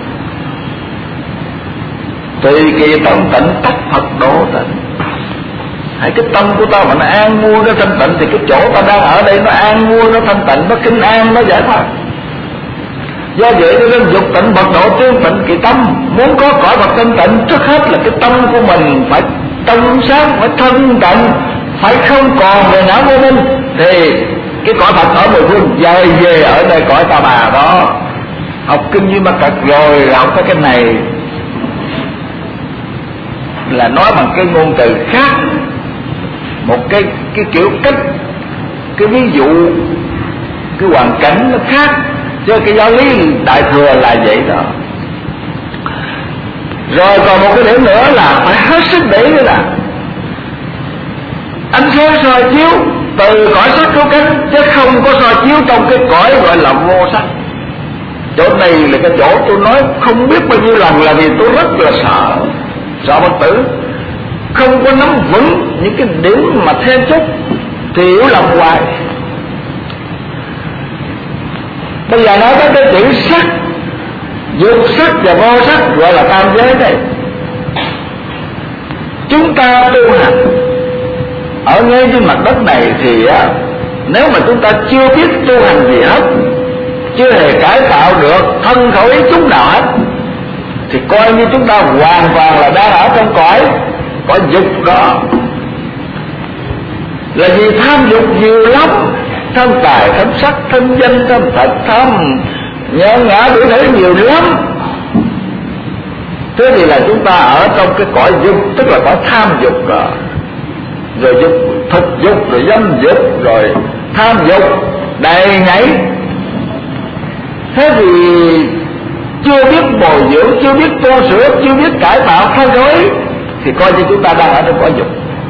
Tùy kỳ tâm tịnh tắc Phật độ tịnh. Hãy cái tâm của ta mà nó an vui, nó thanh tịnh thì cái chỗ ta đang ở đây nó an vui, nó thanh tịnh, nó kinh an, nó giải thoát. Do vậy cho nên dục tịnh Phật độ tương tịnh kỳ tâm. Muốn có cõi Phật thanh tịnh trước hết là cái tâm của mình phải trong sáng, phải thanh tịnh, phải không còn về não vô minh thì cái cõi Phật ở mười phương dời về ở đây cõi ta bà đó. Học kinh Duy Mật Cật rồi học cái cái này là nói bằng cái ngôn từ khác, một cái cái kiểu cách, cái ví dụ, cái hoàn cảnh nó khác, chứ cái giáo lý Đại Thừa là vậy đó. Rồi còn một cái điểm nữa là phải hết sức để nữa là ánh sáng soi chiếu từ cõi sắc cứu cánh, chứ không có soi chiếu trong cái cõi gọi là vô sắc. Chỗ này là cái chỗ tôi nói không biết bao nhiêu lần là vì tôi rất là sợ, sợ bất tử, không có nắm vững những cái điểm mà then chốt thì hiểu lầm hoài. Bây giờ nói tới cái chữ sắc, dục sắc và vô sắc gọi là tam giới đây. Chúng ta tu hành ở ngay trên mặt đất này thì nếu mà chúng ta chưa biết tu hành gì hết, chưa hề cải tạo được thân khẩu ý chúng nào hết, thì coi như chúng ta hoàn toàn là đang ở trong cõi cõi dục đó. Là vì tham dục nhiều lắm, tham tài, tham sắc, tham danh, tham thật, tham nhãn ngã đủ thể nhiều lắm. Thế thì là chúng ta ở trong cái cõi dục, tức là cõi tham dục rồi, rồi dục thực dục, rồi dâm dục, rồi tham dục đầy nhảy. Thế thì chưa biết bồi dưỡng, chưa biết tu sửa, chưa biết cải tạo thay đổi thì coi như chúng ta đang ở trong cõi dục.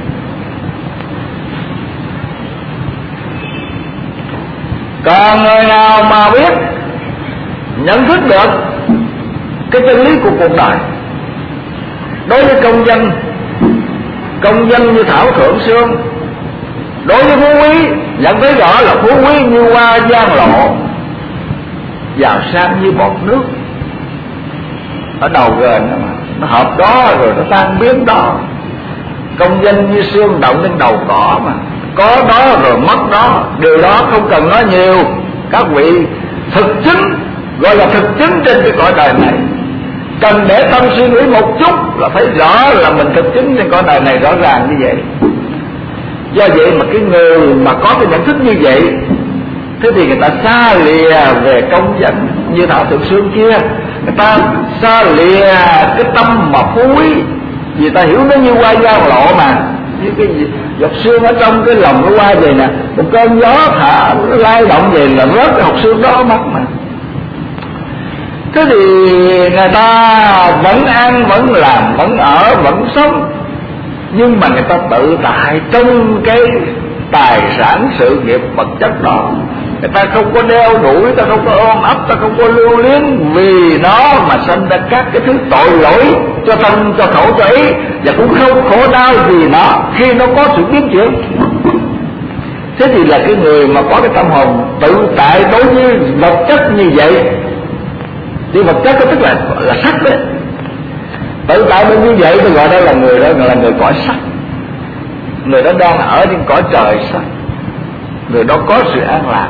Còn người nào mà biết nhận thức được cái chân lý của cuộc đời, đối với công dân, công dân như thảo thượng xương, đối với phú quý nhận thấy rõ là phú quý như hoa giang lộ, giàu sang như bọt nước ở đầu gần mà nó hợp đó rồi nó tan biến đó. Công dân như xương động lên đầu cỏ mà, có đó rồi mất đó. Điều đó không cần nói nhiều, các vị thực chứng, gọi là thực chứng trên cái cõi đời này. Cần để tâm suy nghĩ một chút là thấy rõ là mình thực chứng trên cõi đời này rõ ràng như vậy. Do vậy mà cái người mà có cái nhận thức như vậy, thế thì người ta xa lìa về công danh như thảo thượng xương kia, người ta xa lìa cái tâm mà phú quý, vì ta hiểu nó như hoa giang lộ mà, như cái giọt xương ở trong cái lòng của hoa vậy nè, một cơn gió thả nó lay động vậy là rớt cái hột xương đó mất mà. Thế thì người ta vẫn ăn, vẫn làm, vẫn ở, vẫn sống, nhưng mà người ta tự tại trong cái tài sản sự nghiệp vật chất đó. Người ta không có đeo đuổi, người ta không có ôm ấp, ta không có lưu luyến, vì nó mà sinh ra các cái thứ tội lỗi cho thân, cho khẩu, cho ý, và cũng không khổ đau vì nó khi nó có sự biến chuyển. Thế thì là cái người mà có cái tâm hồn tự tại đối với vật chất như vậy, thì vật chất đó tức là là sắc đấy, Tự tại bên như vậy tôi gọi đó là người đó là người cõi sắc. Người đó đang ở trên cõi trời sắc. Người đó có sự an lạc.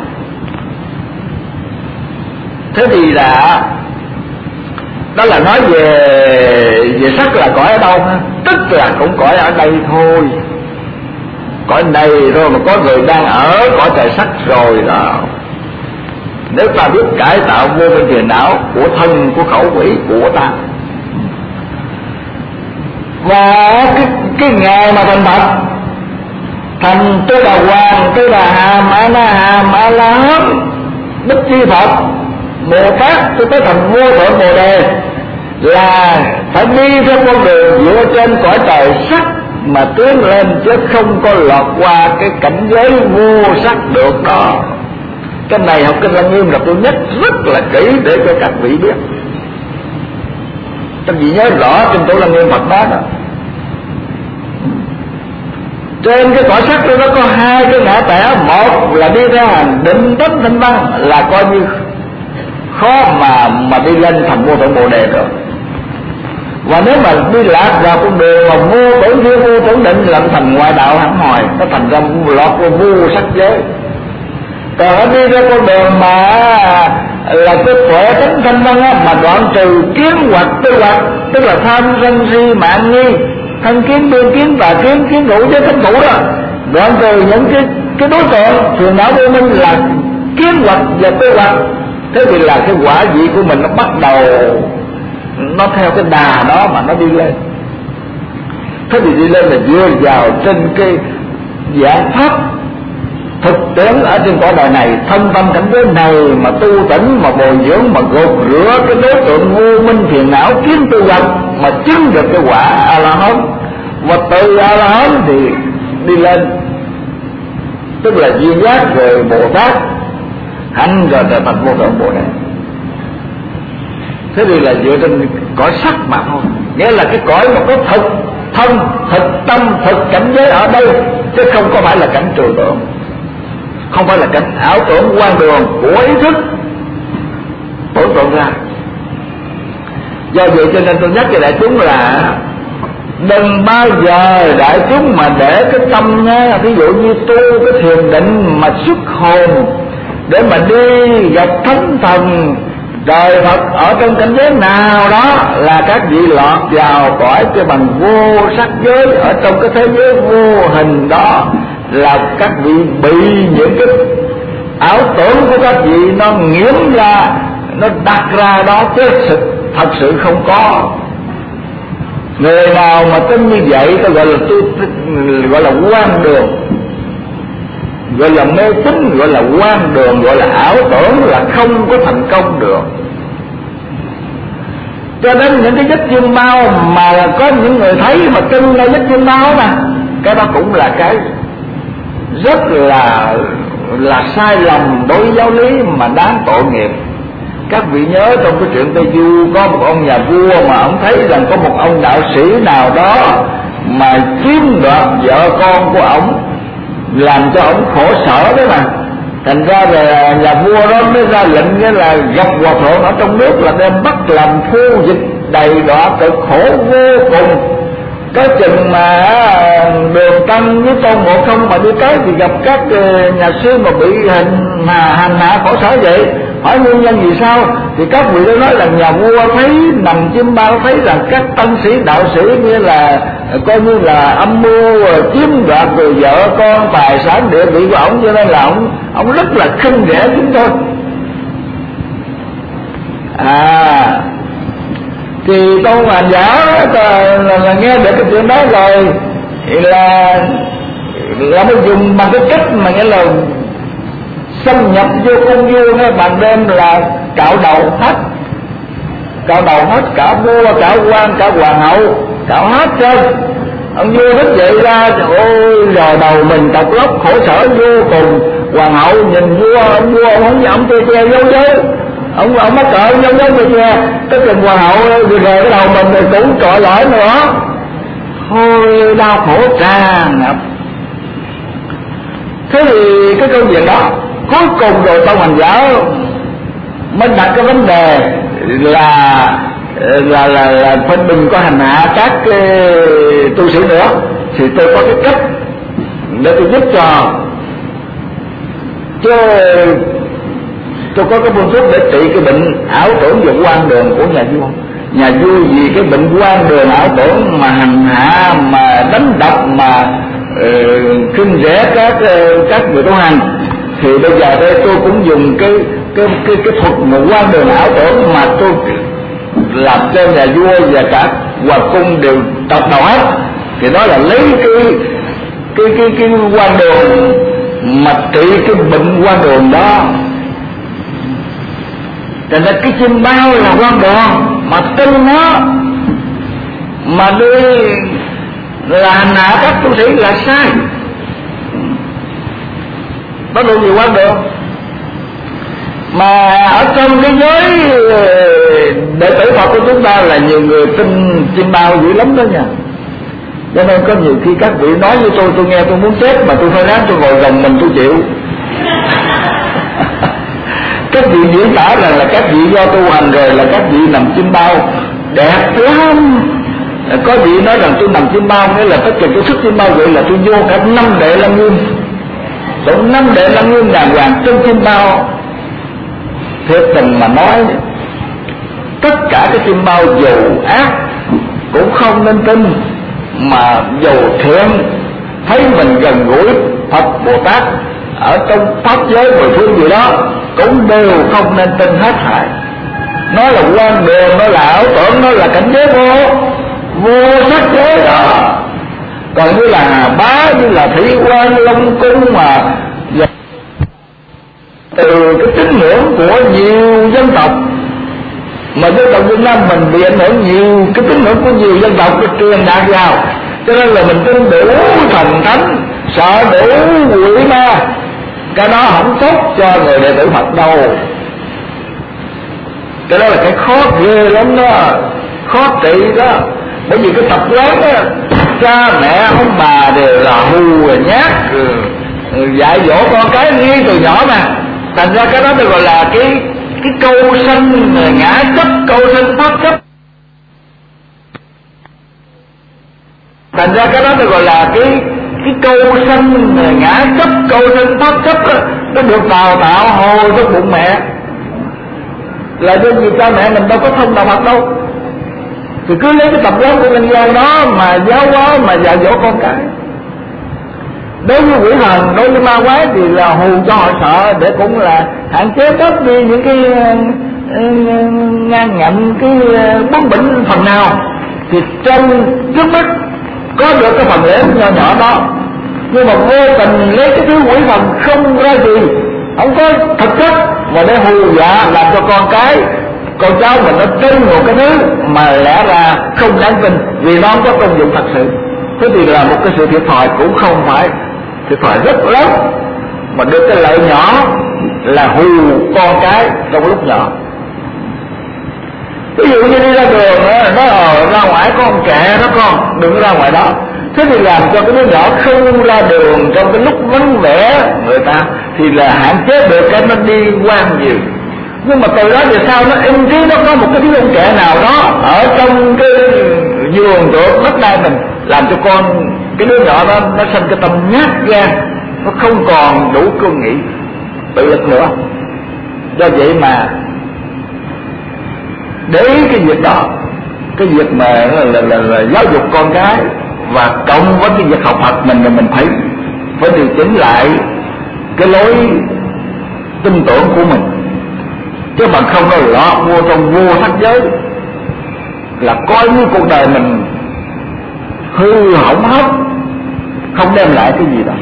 Thế thì là đó là nói về về sắc là cõi ở đâu ha? Tức là cũng cõi ở đây thôi. Cõi này thôi mà có người đang ở cõi trời sắc rồi đó. Nếu ta biết cải tạo vô minh phiền não của thân, của khẩu, của ý của ta, và cái, cái ngày mà thành Phật, thành Tư Đà Hoàng, Tư Đà Hàm, A Na Hàm, A La Hán, Bích Chi Phật, Bồ Tát cho tới thành Vô Thượng Bồ Đề, là phải đi theo con đường dựa trên cõi trời sắc mà tiến lên, chứ không có lọt qua cái cảnh giới vô sắc được đó. Cái này học Kinh Lăng Nghiêm là tôi nhắc rất là kỹ để cho các vị biết. Các vị nhớ rõ trong Tổ Lăng Nghiêm Phật đó, đó. Trên cái cõi sắc đó nó có hai cái ngã tẻ. Một là đi theo hành định tánh thanh văn, là coi như khó mà mà đi lên thành Vô Thượng Bồ Đề được. Và nếu mà đi lạc vào con đường mà vô tưởng thiên vô tưởng định, làm thành ngoại đạo hẳn hoài, nó thành ra lọt vô vô sắc giới. Còn ở đi theo con đường mà là cái tuệ tánh thanh văn á, mà đoạn trừ kiến hoặc tư hoặc, tức là tham sân si mạng nghi, thân kiến biên kiến và kiến kiến thủ với cấm thủ đó, đoạn trừ những cái cái đối tượng phiền não vô minh là kiến hoặc và tư hoặc. Thế thì là cái quả vị của mình nó bắt đầu nó theo cái đà đó mà nó đi lên. Thế thì đi lên là dựa vào trên cái dạng pháp thực tiễn ở trên cõi đời này, thân tâm cảnh giới này mà tu tỉnh, mà bồi dưỡng, mà gột rửa cái đối tượng vô minh phiền não kiến tư vật, mà chứng được cái quả A La Hán. Và từ A La Hán thì đi lên, tức là duy giác rồi Bồ Tát, hành rồi trở thành Vô Thượng Bồ Đề. Thế thì là dựa trên cõi sắc mà thôi, nghĩa là cái cõi mà có thực thân, thực tâm, thực cảnh giới ở đây, chứ không có phải là cảnh trừu tượng, không phải là cảnh ảo tưởng quan đường của ý thức tưởng tượng ra. Do vậy cho nên tôi nhắc cho đại chúng là đừng bao giờ đại chúng mà để cái tâm nha, ví dụ như tu cái thiền định mà xuất hồn để mà đi gặp thánh thần trời Phật ở trong cảnh giới nào đó, là các vị lọt vào cõi cái bằng vô sắc giới, ở trong cái thế giới vô hình đó, là các vị bị những cái ảo tưởng của các vị nó nghiễm ra, nó đặt ra đó, chứ thật sự không có. Người nào mà tin như vậy tôi gọi là tôi gọi là quan đường, gọi là mê tín, gọi là quan đường, gọi là ảo tưởng, là không có thành công được. Cho nên những cái vết dương bao mà có những người thấy mà tin là vết dương bao mà, cái đó cũng là cái rất là là sai lầm đối với giáo lý mà đáng tội nghiệp. Các vị nhớ trong cái chuyện Tây Du có một ông nhà vua mà ông thấy rằng có một ông đạo sĩ nào đó mà chiếm đoạt vợ con của ông, làm cho ông khổ sở đấy mà. Thành ra là nhà vua đó mới ra lệnh nghĩa là gặp hòa thượng ở trong nước là đem bắt làm phu dịch đầy đọa cực khổ vô cùng. Cái chừng mà Đường Tăng với Tôn Ngộ Không mà đi tới thì gặp các nhà sư mà bị hành hà hành hạ khổ sở vậy, hỏi nguyên nhân vì sao thì các vị đó nói là nhà vua thấy nằm chim bao, thấy rằng các tân sĩ đạo sĩ như là coi như là âm mưu chiếm đoạt rồi vợ con tài sản địa vị của ông, cho nên là ông ông rất là khinh rẻ chúng tôi. À thì Tôn Hành Giả là, là, là nghe được cái chuyện đó rồi thì là là mới dùng bằng cái cách mà nghĩa là xâm nhập vô cung vua ngay ban đêm, là cạo đầu hết, cạo đầu hết cả vua, cả quan, cả hoàng hậu, cạo hết trơn. Ông vua thức dậy ra, ôi giờ đầu mình tộc lóc khổ sở vô cùng. Hoàng hậu nhìn vua, ông vua ông không ông che che giấu giấu, ông ông mắc cỡ giấu giấu che che. Cái chừng hoàng hậu vừa về cái đầu mình thì cũng trọi lỗi nữa, thôi đau khổ tràn ngập. Thế thì cái câu chuyện đó cuối cùng rồi Tôn Hành Giả mới đặt cái vấn đề là là là là phải đừng có hành hạ các cái tu sĩ nữa, thì tôi có cái cách để tôi giúp cho. Chứ tôi có cái phương pháp để trị cái bệnh ảo tưởng và quan đường của nhà vua. Nhà vua vì cái bệnh quan đường ảo tưởng mà hành hạ, mà đánh đập, mà uh, khinh rẻ các uh, các người tu hành, thì bây giờ đây tôi cũng dùng cái cái cái cái thuật mà quan đường ảo tưởng mà tôi làm cho nhà vua và cả hoàng cung đều tập đầu hết. Thì đó là lấy cái cái cái cái quan đường mà trị cái bệnh quan đường đó. Cho nên cái chim bao là quan đường, mà tin nó mà đi là hành hạ các tu sĩ là sai. Có đủ gì quan đường. Mà ở trong cái giới đệ tử Phật của chúng ta là nhiều người tin chim bao dữ lắm đó nha. Cho nên có nhiều khi các vị nói với tôi, tôi nghe tôi muốn chết mà tôi phải ráng tôi ngồi gồng mình tôi chịu. Các vị diễn tả rằng là các vị do tu hành rồi là các vị nằm chim bao đẹp lắm. Có vị nói rằng tôi nằm chim bao nghĩa là tất cả tôi sức chim bao vậy là tôi vô cả năm đệ Lăng Nghiêm, tổng năm đệ Lăng Nghiêm đàng hoàng trong chim bao. Thiệt tình mà nói, tất cả cái chim bao dù ác cũng không nên tin, mà dù thiện thấy mình gần gũi Phật Bồ Tát ở trong pháp giới mười phương gì đó cũng đều không nên tin hết hại. Nó là quan đường, nó là ảo tưởng, nó là cảnh giới vô vô sắc giới đó. Còn như là Hà Bá, như là Thủy Quan, Long Cung mà từ cái tín ngưỡng của nhiều dân tộc, mà dân tộc Việt Nam mình bị ảnh hưởng nhiều cái tín ngưỡng của nhiều dân tộc cái truyền đạt vào, cho nên là mình tin đủ thần thánh, sợ đủ quỷ ma. Cái đó không tốt cho người đệ tử Phật đâu. Cái đó là cái khó ghê lắm đó, khó trị đó. Bởi vì cái tập quán đó, cha mẹ ông bà đều là hù rồi nhát rồi, rồi dạy dỗ con cái ngay từ nhỏ mà. Thành ra cái đó được gọi là cái cái câu sanh ngã chấp, câu sanh pháp chấp. Thành ra cái đó được gọi là cái cái câu sanh ngã chấp, câu sanh pháp chấp đó, nó được đào tạo hồi trong bụng mẹ. Là do vì cha mẹ mình đâu có thông đạo Phật đâu, thì cứ lấy cái tập quán của nhân gian đó mà giáo hóa, mà dạy dỗ con cái. Đối với quỷ thần, đối với ma quái thì là hù cho họ sợ, để cũng là hạn chế bớt đi những cái ngang ngạnh, cái bướng bỉnh phần nào. Thì trong trước mắt có được cái phần lễ nhỏ nhỏ đó, nhưng mà vô tình lấy cái thứ quỷ thần không ra gì, không có thực chất, mà để hù dọa làm cho con cái con cháu mình nó tin một cái thứ mà lẽ ra không đáng tin, vì nó không có công dụng thật sự. Thế thì là một cái sự thiệt thòi cũng không phải thiệt thòi rất lớn, mà được cái lợi nhỏ là hù con cái trong lúc nhỏ. Ví dụ như đi ra đường nó ở ra ngoài có con kẹ đó con, đừng ra ngoài đó. Thế thì làm cho cái đứa nhỏ không ra đường trong cái lúc vắng vẻ người ta, thì là hạn chế được cái nó đi quan nhiều. Nhưng mà từ đó thì sao nó in trí nó có một cái đứa con kẹ nào đó ở trong cái vườn của đất đai mình, làm cho con cái đứa nhỏ đó nó sinh cái tâm nhát gan, nó không còn đủ cương nghị tự lực nữa. Do vậy mà để cái việc đó, cái việc mà là, là, là, là giáo dục con cái và cộng với cái việc học Phật mình, là mình phải phải điều chỉnh lại cái lối tin tưởng của mình, chứ bằng không nó lọt vô trong vô sắc giới là coi như cuộc đời mình hư hỏng hết, không đem lại cái gì đâu.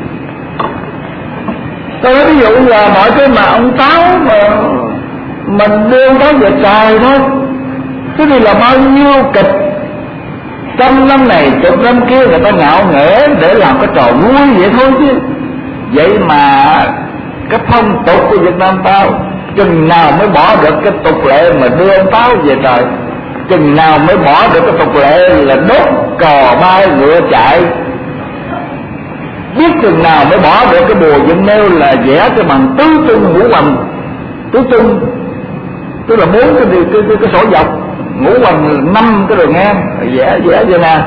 Tôi nói ví dụ là mọi cái mà ông Táo mà mình đưa đó về trời thôi, thế thì là bao nhiêu kịch trăm năm này chục năm kia người ta ngạo nghễ để làm cái trò vui vậy thôi chứ. Vậy mà cái phong tục của Việt Nam tao chừng nào mới bỏ được cái tục lệ mà đưa ông Táo về trời, chừng nào mới bỏ được cái tục lệ là đốt cò bay ngựa chạy, biết chừng nào mới bỏ được cái bùa dựng nêu là vẽ cái bằng tứ tung ngũ hoành. Tứ tung tức là bốn cái, cái, cái, cái sổ dọc ngũ hành năm cái đường ngang, vẽ vẽ vậy nè.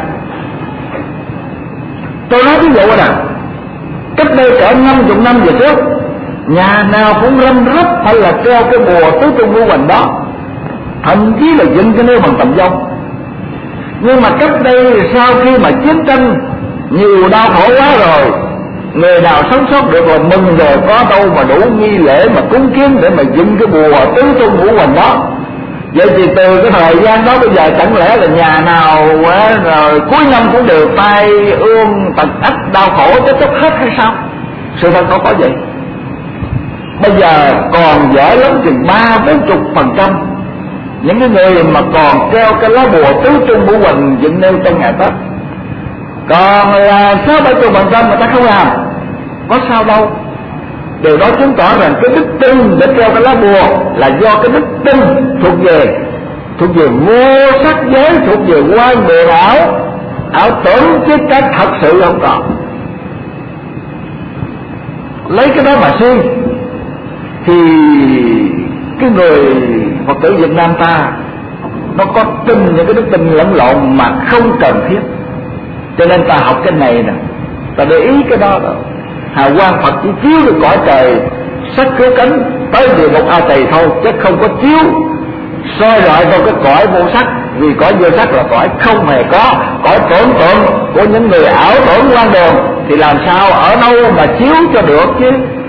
Tôi nói ví dụ nè, cách đây cỡ năm chục năm về trước, nhà nào cũng răm rắp hay là treo cái bùa tứ trung ngũ hành đó, thậm chí là dựng cái nơi bằng tầm dông. Nhưng mà cách đây sau khi mà chiến tranh nhiều đau khổ quá rồi, người nào sống sót được là mừng rồi, có đâu mà đủ nghi lễ mà cúng kiến để mà dựng cái bùa tứ trung ngũ hành đó. Vậy thì từ cái thời gian đó bây giờ chẳng lẽ là nhà nào á, rồi cuối năm cũng đều tay ương tật ách đau khổ chết chóc hết hay sao? Sự thật không có vậy. Bây giờ còn dở lắm chừng ba bốn chục phần trăm những cái người mà còn treo cái lá bùa tứ trung ngũ hành dựng nêu trong ngày Tết, còn là sáu bảy chục phần trăm người ta không làm. Có sao đâu. Điều đó chứng tỏ rằng cái đức tin để treo cái lá bùa là do cái đức tin thuộc về thuộc về vô sắc giới, thuộc về quan bề ảo ảo tưởng, chứ cái thật sự không còn. Lấy cái đó mà suy thì cái người Phật tử Việt Nam ta nó có tin những cái đức tin lẫn lộn mà không cần thiết. Cho nên ta học cái này nè, ta để ý cái đó đó. Hào quang Phật chỉ chiếu được cõi trời sắc cứu cánh tới địa ngục A Tỳ thôi, chứ không có chiếu soi rọi vào cái cõi vô sắc. Vì cõi vô sắc là cõi không hề có, cõi tưởng tượng của những người ảo tưởng quan đường, thì làm sao ở đâu mà chiếu cho được chứ.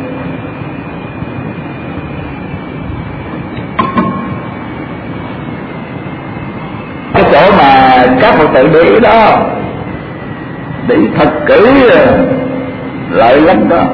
Cái chỗ mà các Phật tử để ý đó, để ý thật kỹ lợi lắm đó.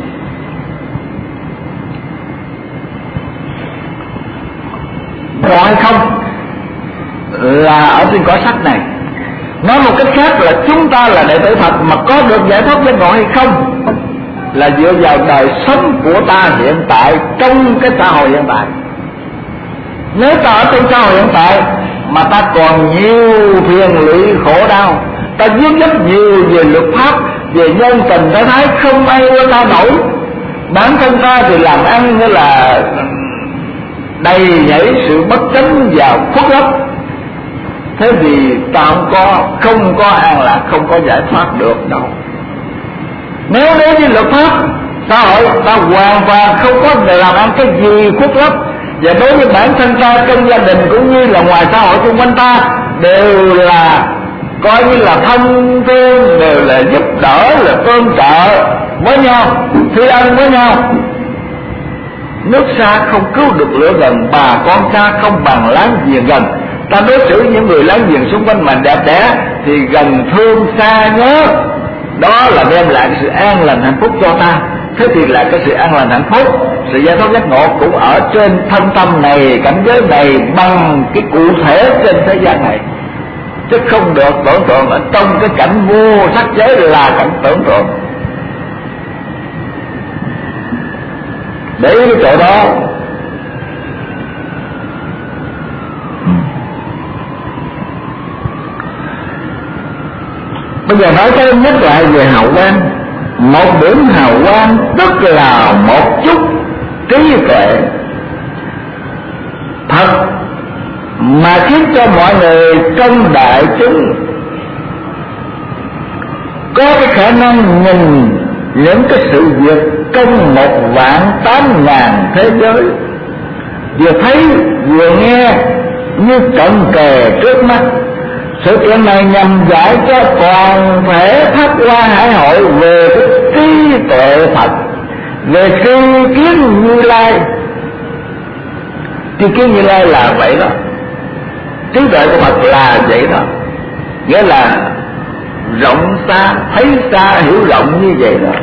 Ngộ hay không là ở trên cõi sắc này. Nói một cách khác là chúng ta là đệ tử Phật mà có được giải thoát giác ngộ hay không là dựa vào đời sống của ta hiện tại trong cái xã hội hiện tại. Nếu ta ở trong xã hội hiện tại mà ta còn nhiều phiền lụy khổ đau, ta vướng rất nhiều về luật pháp, về nhân tình ta thấy không ai qua ta nổi, bản thân ta thì làm ăn như là đầy nhảy sự bất chánh và khuất lấp, thế thì ta không có không có an lạc, không có giải thoát được đâu. Nếu đối với luật pháp xã hội ta hoàn toàn không có để làm ăn cái gì khuất lấp, và đối với bản thân ta trong gia đình cũng như là ngoài xã hội xung quanh ta đều là coi như là thân thương, đều là giúp đỡ, là tương trợ với nhau, thi ân với nhau. Nước xa không cứu được lửa gần, bà con xa không bằng láng giềng gần. Ta đối xử những người láng giềng xung quanh mình đẹp đẽ thì gần thương xa nhớ, đó là đem lại sự an lành hạnh phúc cho ta. Thế thì là cái sự an lành hạnh phúc, sự giải thoát giác ngộ cũng ở trên thân tâm này, cảnh giới này, bằng cái cụ thể trên thế gian này, chứ không được tưởng tượng ở trong cái cảnh vô sắc giới là cảnh tưởng tượng. Để cái chỗ đó bây giờ nói cái nhắc lại về hào quang. Một điểm hào quang tức là một chút trí tuệ thật mà khiến cho mọi người trong đại chúng có cái khả năng nhìn những cái sự việc trong một vạn tám ngàn thế giới, vừa thấy vừa nghe như cận kề trước mắt. Sự kiện này nhằm giải cho toàn thể Pháp Hoa Hải Hội về cái trí tuệ Phật, về tri kiến Như Lai. Tri kiến Như Lai là vậy đó, trí tuệ của Phật là vậy đó, nghĩa là rộng xa, thấy xa, hiểu rộng như vậy đó.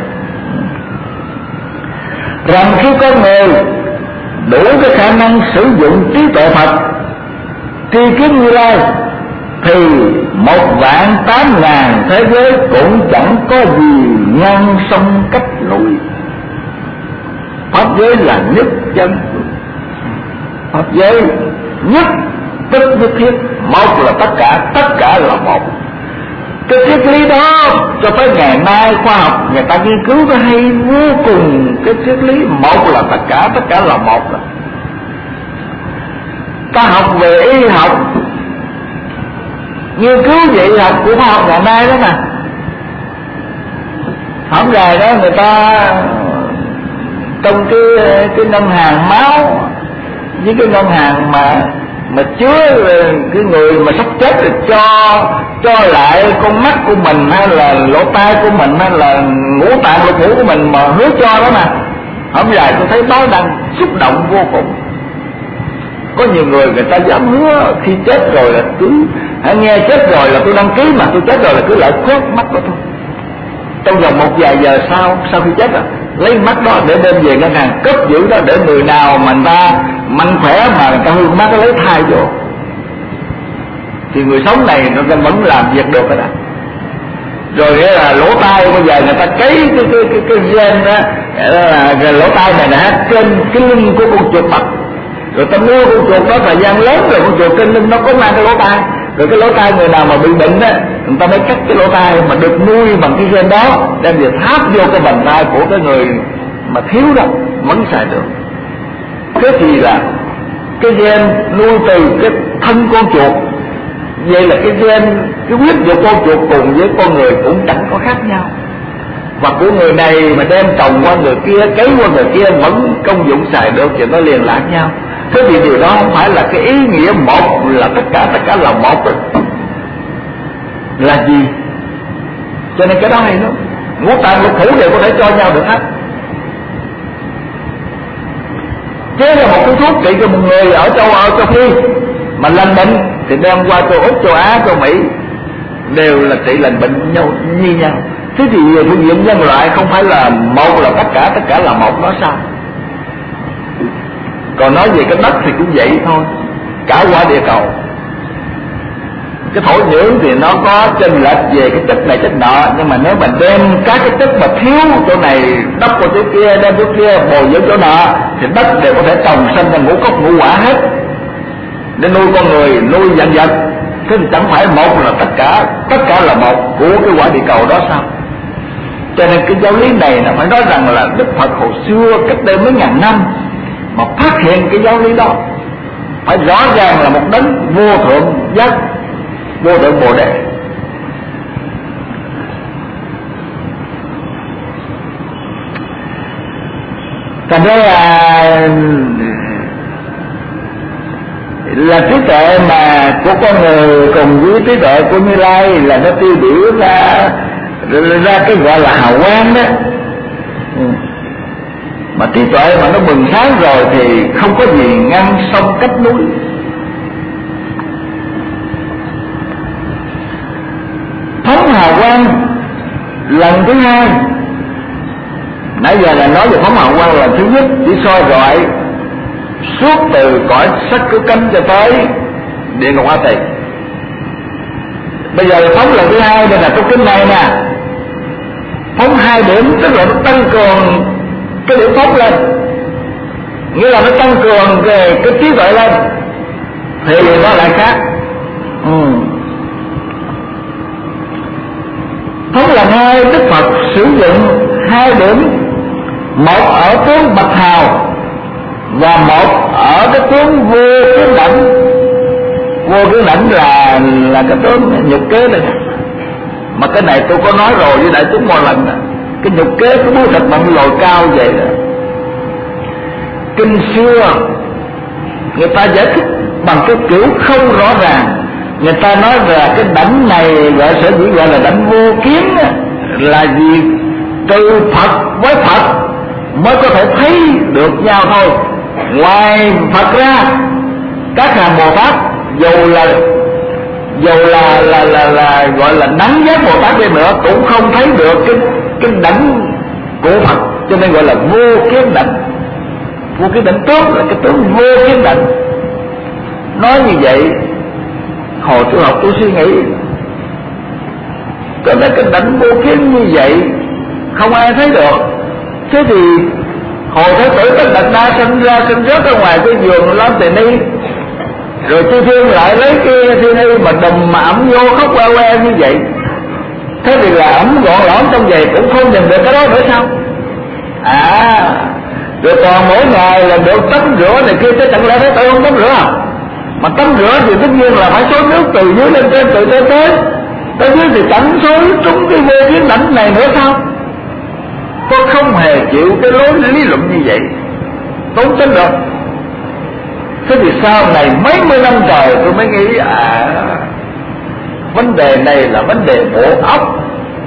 Rằng khi con người đủ cái khả năng sử dụng trí tuệ Phật, tri kiến Như Lai, thì một vạn tám ngàn thế giới cũng chẳng có gì ngăn sông cách núi. Pháp giới là nhất chân, pháp giới nhất tức nhất thiết, một là tất cả, tất cả là một. Cái triết lý đó cho tới ngày nay khoa học người ta nghiên cứu có hay vô cùng. Cái triết lý một là tất cả, tất cả là một. Ta học về y học nghiên cứu vậy học của khoa học ngày nay đó mà. Hổng dài đó người ta trong cái cái ngân hàng máu với cái ngân hàng mà mà chứa cái người mà sắp chết rồi cho cho lại con mắt của mình hay là lỗ tai của mình hay là ngũ tạng lục phủ của mình mà hứa cho đó mà. Hổng dài tôi thấy báo đăng xúc động vô cùng. Có nhiều người người ta dám hứa khi chết rồi là cứ hãy nghe chết rồi là tôi đăng ký, mà tôi chết rồi là cứ lại khuét mắt đó thôi. Trong vòng một vài giờ sau sau khi chết rồi lấy mắt đó để đem về ngân hàng cất giữ đó, để người nào mà người ta mạnh khỏe mà người ta hư mắt nó lấy thai vô thì người sống này nó vẫn làm việc được cái đó. Rồi nghĩa là lỗ tai bây giờ người ta cấy cái cái cái, cái gen đó là lỗ tai này nè trên cái lưng của con chuột bạch, rồi ta mua con chuột đó thời gian lớn rồi con chuột trên lưng nó có mang cái lỗ tai, rồi cái lỗ tai người nào mà bị bệnh đó người ta mới cắt cái lỗ tai mà được nuôi bằng cái gen đó đem về tháp vô cái vành tai của cái người mà thiếu đó vẫn xài được. Thế thì là cái gen nuôi từ cái thân con chuột, vậy là cái gen cái huyết của con chuột cùng với con người cũng chẳng có khác nhau, và của người này mà đem trồng qua người kia cấy qua người kia vẫn công dụng xài được thì nó liền lạc nhau. Thế thì điều đó không phải là cái ý nghĩa một là tất cả tất cả là một rồi. Là gì? Cho nên cái đó hay lắm, ngũ tạng lục phủ đều có thể cho nhau được hết. Chế là một cái thuốc trị cho một người ở châu ở châu Phi mà lành bệnh thì đem qua châu Úc, châu Á, châu Mỹ đều là trị lành bệnh nhau như nhau. Thế thì về phương diện nhân loại không phải là một là tất cả tất cả là một đó sao? Còn nói về cái đất thì cũng vậy thôi, cả quả địa cầu. Cái thổ nhưỡng thì nó có chênh lệch về cái chất này chất nọ, nhưng mà nếu mình đem các cái chất mà thiếu chỗ này đắp vào chỗ kia, đem chỗ kia bồi dưỡng chỗ nọ thì đất đều có thể trồng sinh ra ngũ cốc ngũ quả hết để nuôi con người, nuôi vạn vật. Thế thì chẳng phải một là tất cả tất cả là một của cái quả địa cầu đó sao? Cho nên cái giáo lý này là phải nói rằng là Đức Phật hồi xưa cách đây mấy ngàn năm mà phát hiện cái giáo lý đó phải rõ ràng là một đấng vô thượng giác, vô thượng bồ đề. Thành ra là là trí tuệ mà của con người cùng với trí tuệ của Như Lai là nó tiêu biểu ra ra cái gọi là hào quang đó. Ừ. Mà trí tuệ mà nó bừng sáng rồi thì không có gì ngăn sông cách núi. Phóng hào quang lần thứ hai, nãy giờ là nói về phóng hào quang lần thứ nhất chỉ soi rọi suốt từ cõi sắc cứu cánh cho tới địa ngục A Tỳ. Bây giờ là phóng lần thứ hai, đây là trong kinh này nè, phóng hai điểm, tức là nó tăng cường cái điểm phóng lên, nghĩa là nó tăng cường về cái trí tuệ lên thì nó lại khác. Ừ. Phóng lần hai, Đức Phật sử dụng hai điểm, một ở tướng bạch hào và một ở cái tướng vô kiến đảnh. Vô kiến đảnh là là cái tướng nhục kế này, mà cái này tôi có nói rồi với đại chúng một lần. Cái nhục kế của bố thịt bằng lồi cao vậy đó. Kinh xưa người ta giải thích bằng cái kiểu không rõ ràng. Người ta nói là cái đảnh này gọi sở dĩ gọi là đảnh vô kiến là gì? Từ Phật với Phật mới có thể thấy được nhau thôi. Ngoài Phật ra, các hàng Bồ Tát dù là dù là là là, là gọi là đấng giác Bồ Tát đi nữa cũng không thấy được cái cái đảnh của Phật, cho nên gọi là vô kiến đảnh. Vô kiến đảnh tốt là cái tướng vô kiến đảnh. Nói như vậy, hồi tôi học tôi suy nghĩ, có lẽ cái đảnh vô kiến như vậy không ai thấy được. Thế thì hồi Thái tử Tất Đạt Đa sinh ra sinh rớt ở ngoài cái vườn Lam Tỳ Ni, rồi Chư Thiên lại lấy cái Thiên Y mà đùm mà ẩm vô khóc que que như vậy. Thế thì là ẩm gọn lõn trong vậy cũng không nhìn được cái đó nữa sao? À, rồi còn mỗi ngày là được tắm rửa này kia, chứ chẳng lẽ Thái tử không tắm rửa không? Mà tắm rửa thì tất nhiên là phải xối nước từ dưới lên trên, từ trên tới tới dưới thì chẳng xối trúng cái vô kiến lãnh này nữa sao? Tôi không hề chịu cái lối lý luận như vậy, tôi không tin được. Thế thì sau này mấy mươi năm trời tôi mới nghĩ à, vấn đề này là vấn đề bộ óc,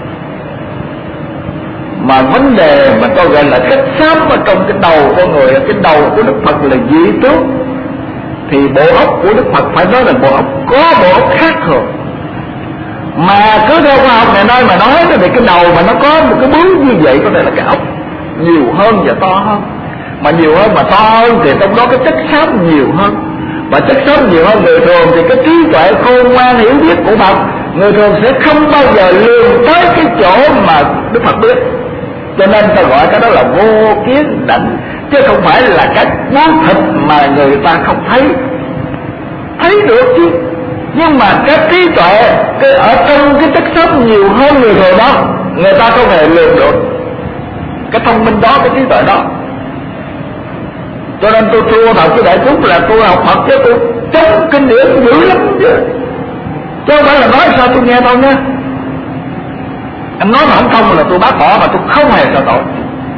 mà vấn đề mà tôi gọi là cách sám ở trong cái đầu con người, cái đầu của Đức Phật là dị tướng, thì bộ óc của Đức Phật phải nói là bộ óc có bộ óc khác thường. Mà cứ theo khoa học này nói mà nói thì cái đầu mà nó có một cái bướu như vậy, có thể là cái óc nhiều hơn và to hơn. Mà nhiều hơn mà to hơn thì trong đó cái chất xám nhiều hơn. Và chất xám nhiều hơn người thường thì cái trí tuệ khôn ngoan hiểu biết của Phật, người thường sẽ không bao giờ lường tới cái chỗ mà Đức Phật biết. Cho nên ta gọi cái đó là vô kiến đảnh, chứ không phải là cái muốn thịt mà người ta không thấy. Thấy được chứ, nhưng mà cái trí tuệ cái ở trong cái chất xám nhiều hơn người thường đó, người ta không hề lường được cái thông minh đó, cái trí tuệ đó. Cho nên tôi thua thật với đại chúng là tôi học Phật chứ tôi chống kinh điển dữ lắm chứ, chứ không phải là nói sao tôi nghe đâu nha. Anh nói mà không thông là tôi bác bỏ, mà tôi không hề sợ tội,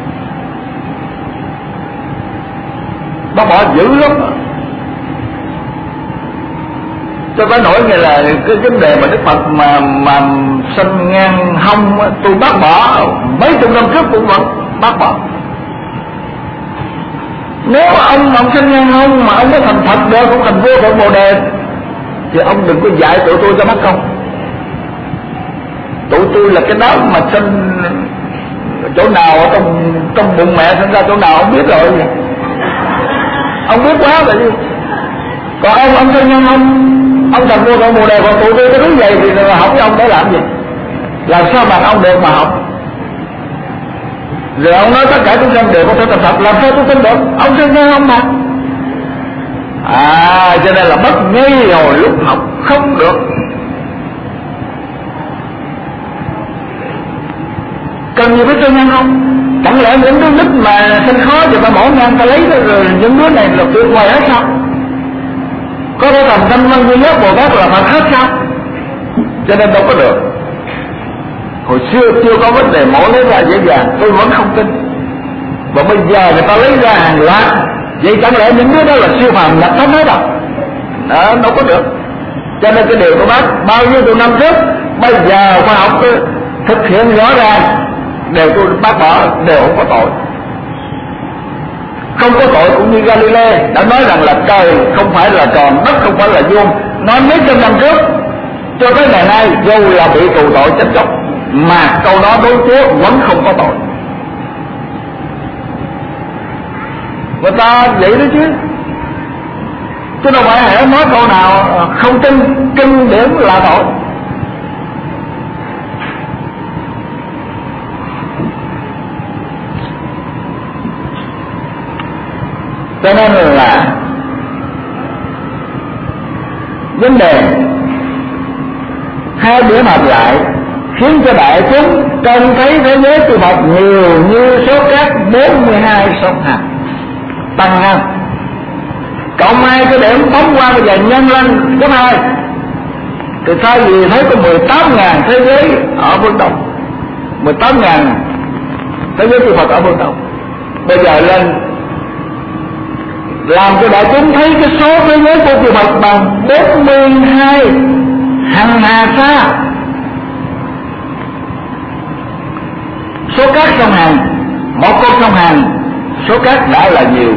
bác bỏ dữ lắm. Tôi phải nổi nghe là cái vấn đề mà Đức Phật mà mà sanh ngang hông, tôi bác bỏ mấy chục năm trước cũng vẫn bác bỏ. Nếu ông ông sanh ngang hông mà ông có thành Phật được, cũng thành vô thượng Bồ Đề, thì ông đừng có dạy tụi tôi cho mất công. Tụi tôi là cái đó mà sinh chỗ nào ở trong trong bụng mẹ sinh ra chỗ nào ông biết rồi, ông biết quá vậy chứ. Còn ông ông sanh ngang hông, ông thành vô thượng Bồ Đề, còn tụi tôi cái thứ vậy thì là học với ông để làm gì? Làm sao mà ông được mà học? Rồi ông nói tất cả chúng sanh đều có thể thành Phật, làm sao tôi tin được? Ông sanh ngang hông mà. À, cho nên là mất ngay rồi lúc học không được. Cần gì phải sanh ngang hông? Chẳng lẽ những đứa nít mà sinh khó thì ta mổ ngang ta lấy rồi những đứa này là tuyệt vời hết sao? Có thể thành thanh văn duy nhất Bồ Tát là Phật hết sao? Cho nên đâu có được. Hồi xưa chưa có vấn đề mổ lấy ra dễ dàng, tôi vẫn không tin. Và bây giờ người ta lấy ra hàng loạt, vậy chẳng lẽ những đứa đó là siêu phàm nhập thánh hết đâu? Đó, đâu có được. Cho nên cái điều của bác bao nhiêu từ năm trước, bây giờ khoa học thực hiện rõ ràng, đều tôi bác bỏ, đều không có tội. Không có tội cũng như Galilei đã nói rằng là trời không phải là tròn, đất không phải là vuông, nói mấy trăm năm trước. Cho tới ngày nay dù là bị tù tội chết chóc, mà câu đó đối Chúa vẫn không có tội. Người ta vậy đó chứ, chứ đâu phải hãy nói câu nào không tin kinh điển là tội. Cho nên là vấn đề hai điểm hợp lại khiến cho đại chúng trông thấy thế giới chư Phật nhiều như số cát bốn mươi hai sông Hằng tăng hơn. Cộng hai cái điểm phóng qua bây giờ nhân lên gấp hai, thì thay vì thấy có mười tám ngàn thế giới ở phương Đông, mười tám ngàn thế giới chư Phật ở phương Đông, bây giờ lên làm cho đại chúng thấy cái số thế giới của chư Phật bằng bốn mươi hai hằng hà sa. Số cát sông Hằng, một con sông Hằng, số cát đã là nhiều,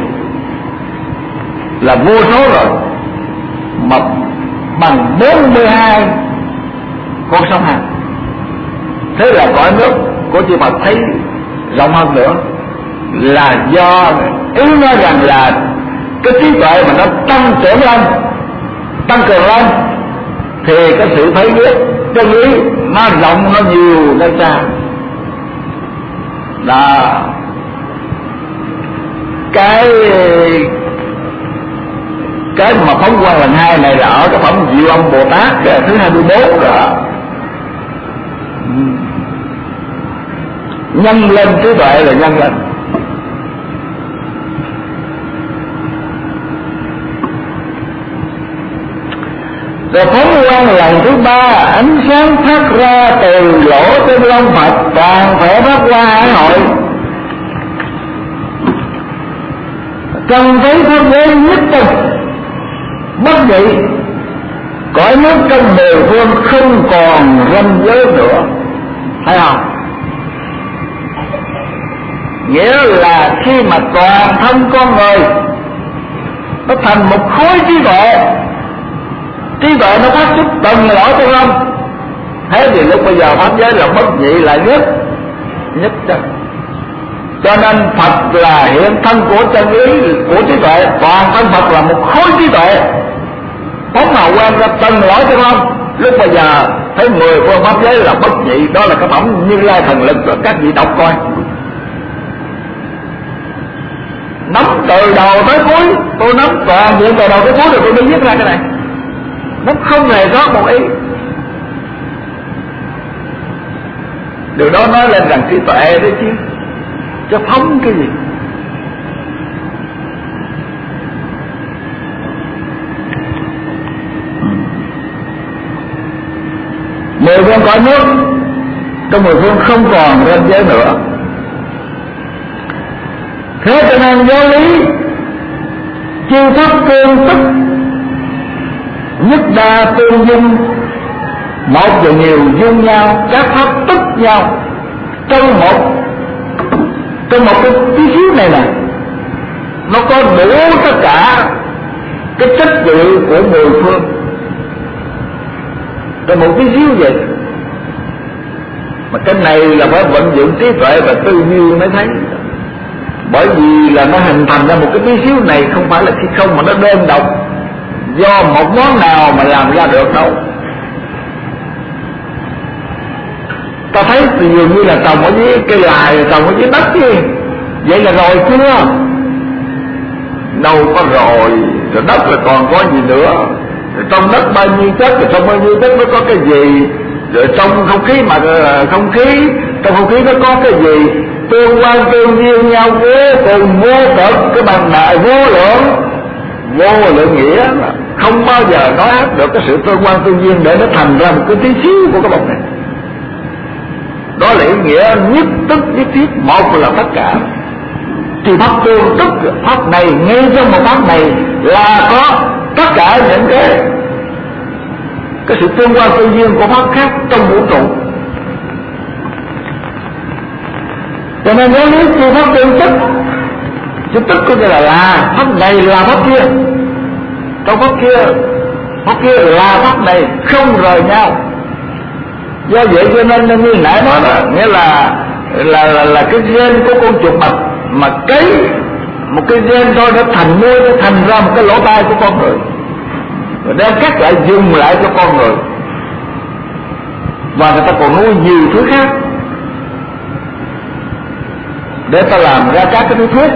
là vô số rồi, mà bằng bốn mươi hai con sông Hằng. Thế là cõi nước của chư Phật thấy rộng hơn nữa, là do ý nói rằng là cái trí tuệ mà nó tăng trưởng lên, tăng cường lên, thì cái sự thấy biết chân lý nó rộng, nó nhiều, nó xa. Đó, cái cái mà phóng quang lần hai này là ở cái phẩm Diệu Âm Bồ Tát thứ hai mươi bốn rồi. Nhân lên trí tuệ là nhân lên. Rồi phóng quang lần thứ ba, ánh sáng phát ra từ lỗ trên lông Phật, toàn thể phát qua hải hội. Trông thấy pháp giới nhất tâm bất nhị, cõi nước trong mười phương không còn ranh giới nữa. Thấy không? Nghĩa là khi mà toàn thân con người nó thành một khối trí tuệ, trí tuệ nó phát xuất từng lỗ trong lòng, thế thì lúc bây giờ pháp giới là bất nhị, là nhất nhất chân. Cho nên Phật là hiện thân của chân lý, của trí tuệ, toàn thân Phật là một khối trí tuệ phóng màu quen ra từng lỗ trong lòng. Lúc bây giờ thấy mười phương pháp giới là bất nhị, đó là cái phẩm Như Lai thần lực, rồi các vị đọc coi, nắm từ đầu tới cuối. Tôi nắm toàn diện từ đầu tới cuối rồi tôi mới viết ra cái này, nó không hề sót một ý. Điều đó nói lên rằng trí tuệ đấy chứ, cho phóng cái gì. Mười phương cõi nước trong mười phương không còn ranh giới nữa. Thế cho nên giáo lý chư pháp tương tức, nhất đa tương dung, một và nhiều dung nhau, các pháp tức nhau trong một trong một cái tí xíu này nè. Nó có đủ tất cả cái chất liệu của mười phương trong một tí xíu vậy. Mà cái này là phải vận dụng trí tuệ và tư duy mới thấy. Bởi vì là nó hình thành ra một cái tí xíu này không phải là khi không, mà nó đơn độc do một món nào mà làm ra được đâu. Ta thấy thì dường như là trồng ở dưới cây lài, trồng ở dưới đất chứ. Vậy là rồi chưa? Đâu có rồi, rồi đất là còn có gì nữa. Rồi trong đất bao nhiêu chất, rồi trong bao nhiêu chất nó có cái gì. Rồi trong không khí mà không khí, trong không khí nó có cái gì. Tương quan tương duyên nhau vô cùng vô tận, cái bằng đại vô lượng, vô lượng nghĩa là không bao giờ nói hết được cái sự tương quan tương duyên để nó thành ra một cái tí xíu của cái bọc này. Đó là ý nghĩa nhất tức nhất thiết, một là tất cả. Thì pháp tương tức, pháp này ngay trong một pháp này là có tất cả những cái cái sự tương quan tương duyên của pháp khác trong vũ trụ. Cho nên nếu lý chư pháp tương tức, chữ tức có nghĩa là là pháp này là pháp kia, trong pháp kia pháp kia là pháp này, không rời nhau. Do vậy cho nên như nãy nói đó, nghĩa là là là, là cái gen của con chuột bạch mà cấy một cái gen thôi nó thành nuôi, nó thành ra một cái lỗ tai của con người, rồi đem cắt lại dùng lại cho con người, và người ta còn nuôi nhiều thứ khác để ta làm ra các cái lý thuyết.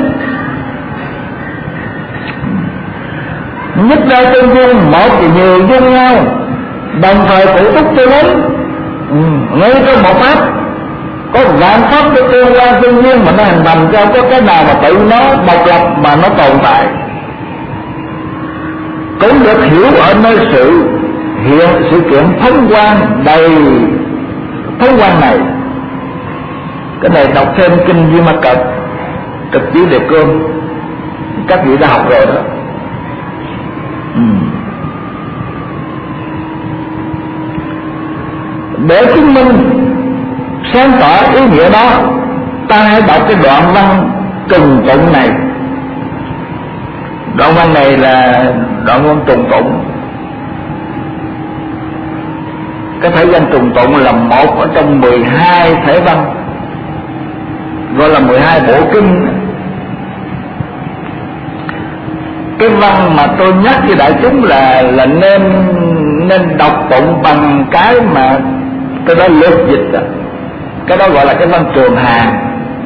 Nhất đa tương dung, một thì nhiều dung nhau, đồng thời phụ túc cho lớn. Ừ, ngay trong một pháp có vạn pháp cái tương quan tương nhiên mà nó hình thành ra, có cái nào mà tự nó độc lập mà nó tồn tại. Cũng được hiểu ở nơi sự hiện sự kiện phóng quang đầy phóng quang này. Cái này đọc thêm kinh Duy Ma Cật, Cực Chỉ Đề Cương, các vị đã học rồi đó. Ừ. Để chứng minh sáng tỏ ý nghĩa đó, ta hãy đọc cái đoạn văn trùng tụng này. Đoạn văn này là đoạn văn trùng tụng. Cái thể văn trùng tụng là một ở trong mười hai thể văn, gọi là mười hai bộ kinh. Cái văn mà tôi nhắc với đại chúng là là nên nên đọc tụng bằng cái mà cái đó lược dịch đó. Cái đó gọi là cái văn Trường Hàng.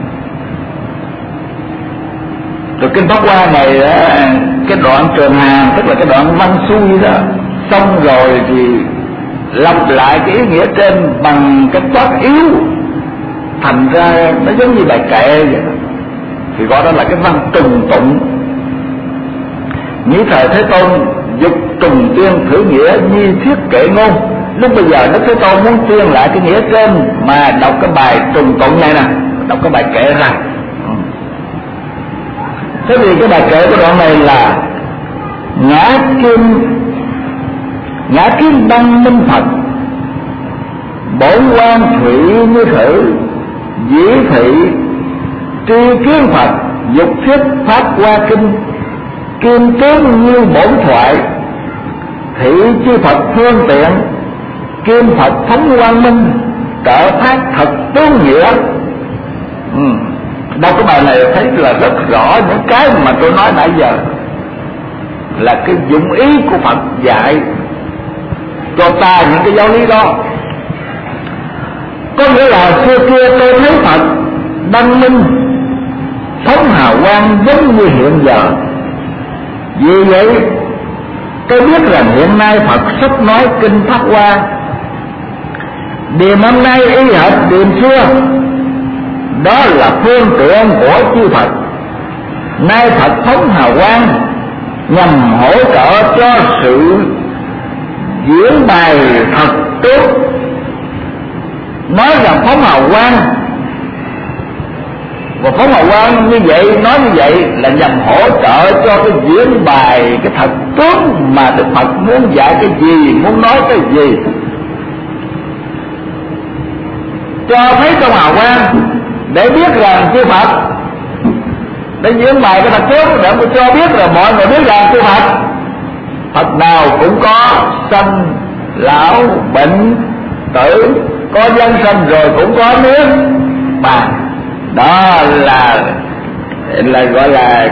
Rồi kinh Pháp Hoa này đó, cái đoạn Trường Hàng tức là cái đoạn văn xuôi đó, xong rồi thì lặp lại cái ý nghĩa trên bằng cái toát yếu, thành ra nó giống như bài kệ vậy đó. Thì gọi đó là cái văn trùng tụng. Như thời Thế Tôn dục trùng tuyên thử nghĩa nhi thiết kệ ngôn. Lúc bây giờ Đức Thế Tôn muốn tuyên lại cái nghĩa trên mà đọc cái bài trùng tụng này nè, đọc cái bài kệ ra. Thế thì cái bài kệ của đoạn này là ngã kim ngã kim đăng minh Phật, bổn quan thủy như thử, dĩ thị tri kiến Phật, dục thiết pháp qua kinh, kim tướng như bổn thoại, thị chư Phật phương tiện, kim Phật thống quang minh, trợ thác thật tướng nghĩa. Ừ. Đọc cái bài này thấy là rất rõ những cái mà tôi nói nãy giờ là cái dụng ý của Phật dạy cho ta những cái giáo lý đó. Có nghĩa là xưa kia tôi thấy Phật đăng minh phóng hào quang giống như hiện giờ, vì vậy tôi biết rằng hiện nay Phật sắp nói kinh Pháp Hoa. Điềm hôm nay y hệt điềm xưa, đó là phương tiện của chư Phật. Nay Phật phóng hào quang nhằm hỗ trợ cho sự diễn bài thật tốt. Nói rằng phóng hào quang và phóng hào quang như vậy, nói như vậy là nhằm hỗ trợ cho cái diễn bài cái thật tướng mà Đức Phật muốn dạy cái gì, muốn nói cái gì, cho thấy trong hào quang để biết rằng chư Phật, để diễn bài cái thật tướng, để cho biết là mọi người biết rằng chư Phật Phật nào cũng có sanh lão bệnh tử, có dân sanh rồi cũng có nước mà. Đó là là gọi là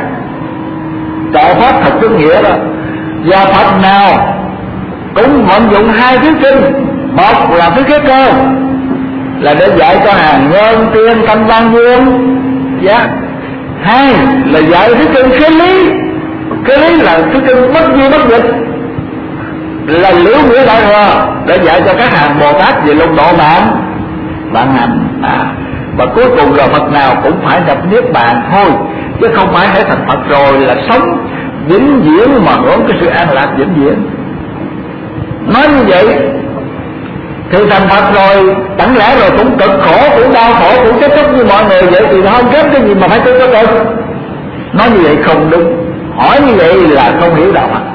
trợ pháp thật tướng nghĩa đó. Và Phật nào cũng vận dụng hai thứ kinh, một là thứ kế cơ là để dạy cho hàng nhân tiên tâm văn dương, dạ. Hai là dạy thứ kinh khế lý. Khế lý là thứ kinh bất di bất dịch, là liễu nghĩa đại thừa, để dạy cho các hàng Bồ Tát về lục độ mạng bạn hành. À, và cuối cùng rồi Phật nào cũng phải nhập niết bàn thôi, chứ không phải hãy thành Phật rồi là sống vĩnh viễn mà hưởng cái sự an lạc vĩnh viễn. Nói như vậy thì thành Phật rồi chẳng lẽ rồi cũng cực khổ, cũng đau khổ, cũng kết thúc như mọi người vậy thì không kém cái gì mà phải tu cho cực. Nói như vậy không đúng, hỏi như vậy là không hiểu đạo Phật.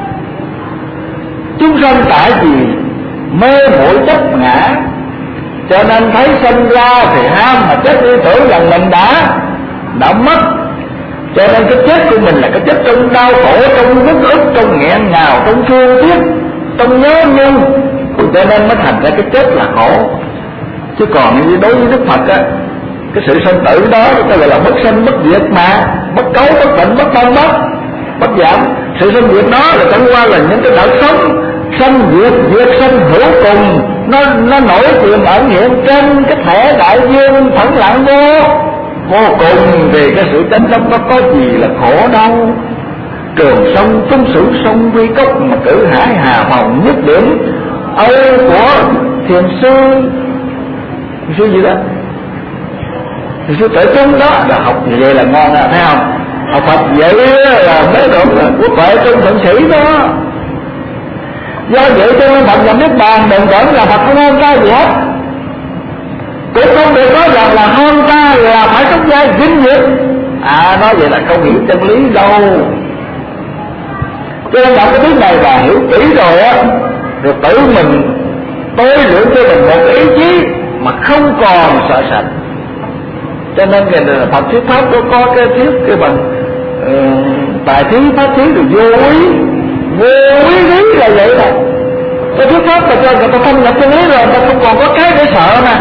Chúng sanh tại vì mê muội chấp ngã, cho nên thấy sinh ra thì ham mà chết đi, tưởng rằng mình đã đã mất. Cho nên cái chết của mình là cái chết trong đau khổ, trong bức ức, trong nghẹn ngào, trong thương tiếc, trong nhớ nhung, cho nên mới thành ra cái chết là khổ. Chứ còn như đối với Đức Phật á, cái sự sinh tử đó ta gọi là bất sinh bất diệt mà, bất cấu bất bệnh bất tăng bất bất giảm. Sự sinh diệt đó là chẳng qua là những cái đợt sống sanh diệt diệt sanh hữu cùng, nó nó nổi tiềm ẩn hiện trên cái thể đại dương phẳng lặng vô vô cùng. Thì cái sự chánh tâm nó có gì là khổ đâu. Trường sông trung sử sông vi cốc mà cử hải hà phòng nhất điểm âu của thiền sư thiền sư gì đó, thiền sư Tuệ Trung đó là học như vậy là ngon à, thấy không? Học Phật vậy là mới được là quốc vệ trung thượng sĩ đó. Do vậy cho nên Phật nhập niết bàn đừng tưởng là Phật không hơn ta gì hết, cũng không được nói rằng là hơn ta là phải xuất gia vĩnh viễn. À, nói vậy là không hiểu chân lý đâu. Cho nên đọc cái tiếng này và hiểu kỹ rồi á, rồi tự mình tối luyện cho mình một ý chí mà không còn sợ sệt. Cho nên cái là Phật thuyết pháp có có cái thuyết cái bằng uh, tài thí pháp thí rồi vô ý vô ý lý là vậy đó. Cái thuyết pháp mà cho người ta không nhập chân lý rồi, ta không còn có cái để sợ mà.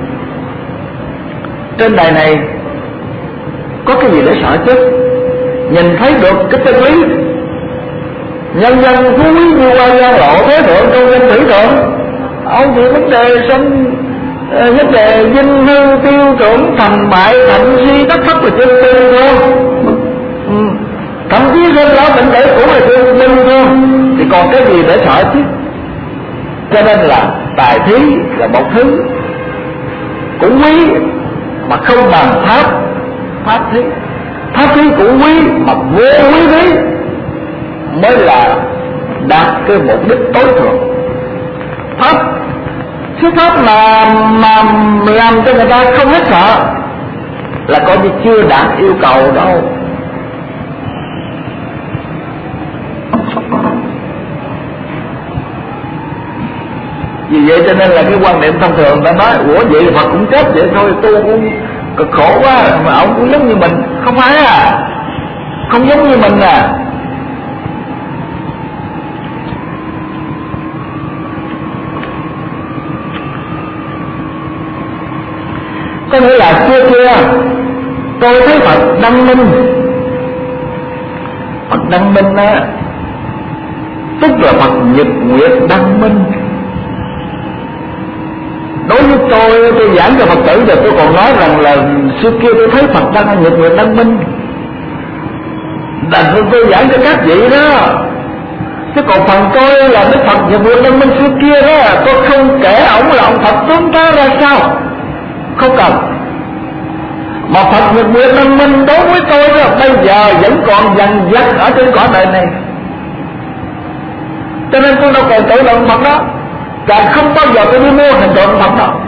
Trên đời này có cái gì để sợ chứ? Nhìn thấy được cái chân lý, nhân dân phú quý như qua gian lộ thế thượng trong danh thủy thượng, ông thì vấn đề sanh vấn đề vinh hư tiêu chuẩn thành bại thậm si tất thất là chân tư thôi. Ừ. Thậm chí sinh lão bệnh tử cũng là chân tư thôi, thì còn cái gì để sợ chứ? Cho nên là tài thí là một thứ cũng quý mà không bằng pháp pháp thí. Pháp thí cũng quý mà vô quý thí mới là đạt cái mục đích tối thượng. Pháp Sự pháp mà mà làm cho người ta không hết sợ là coi như chưa đạt yêu cầu đâu. Vì vậy cho nên là cái quan niệm thông thường ta nói ủa vậy là Phật cũng chết vậy thôi, tu cũng cực khổ quá mà ông cũng giống như mình. Không phải à, không giống như mình à. Có nghĩa là xưa kia tôi thấy Phật đăng minh. Phật đăng minh á, tức là Phật nhật nguyệt đăng minh. Đối với tôi, tôi giảng cho Phật tử rồi tôi còn nói rằng là xưa kia tôi thấy Phật đăng nhật nguyệt đăng minh. Đành tôi, tôi giảng cho các vị đó. Chứ còn phần tôi là Đức Phật nhật nguyệt đăng minh xưa kia đó, tôi không kể ổng là ông Phật tướng ta ra sao, không cần. Mà Phật nhật nguyệt đăng minh đối với tôi đó, bây giờ vẫn còn dằn vặt ở trên cõi đời này. Cho nên tôi đâu còn tự là ông Phật đó, càng không bao giờ tôi đi mua hình tượng Phật đó.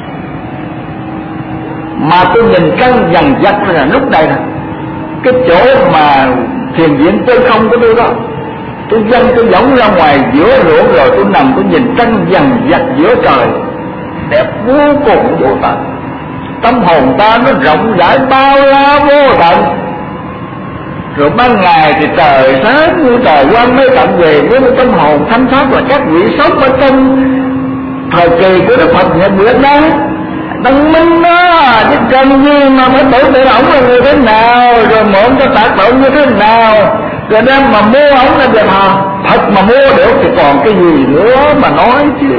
Mà tôi nhìn căn dằn vặt là lúc này nè, cái chỗ mà thiền viện tôi không có tôi đó, tôi dâng tôi giống ra ngoài giữa ruộng rồi tôi nằm tôi nhìn căn dằn vặt giữa trời đẹp vô cùng vô tận. Tâm hồn ta nó rộng rãi bao la vô tận. Rồi ban ngày thì trời sáng như trời quang mây tận về với một tâm hồn thanh thoát, là các vị sống ở trong thời kỳ của Đức Phật nhật nguyệt đó đăng minh đó. Chứ cần gì mà phải tưởng tượng ổng là người thế nào, rồi mượn cho tác động như thế nào, rồi đem mà mua ổng là được hả? Thật mà mua được thì còn cái gì nữa mà nói chứ.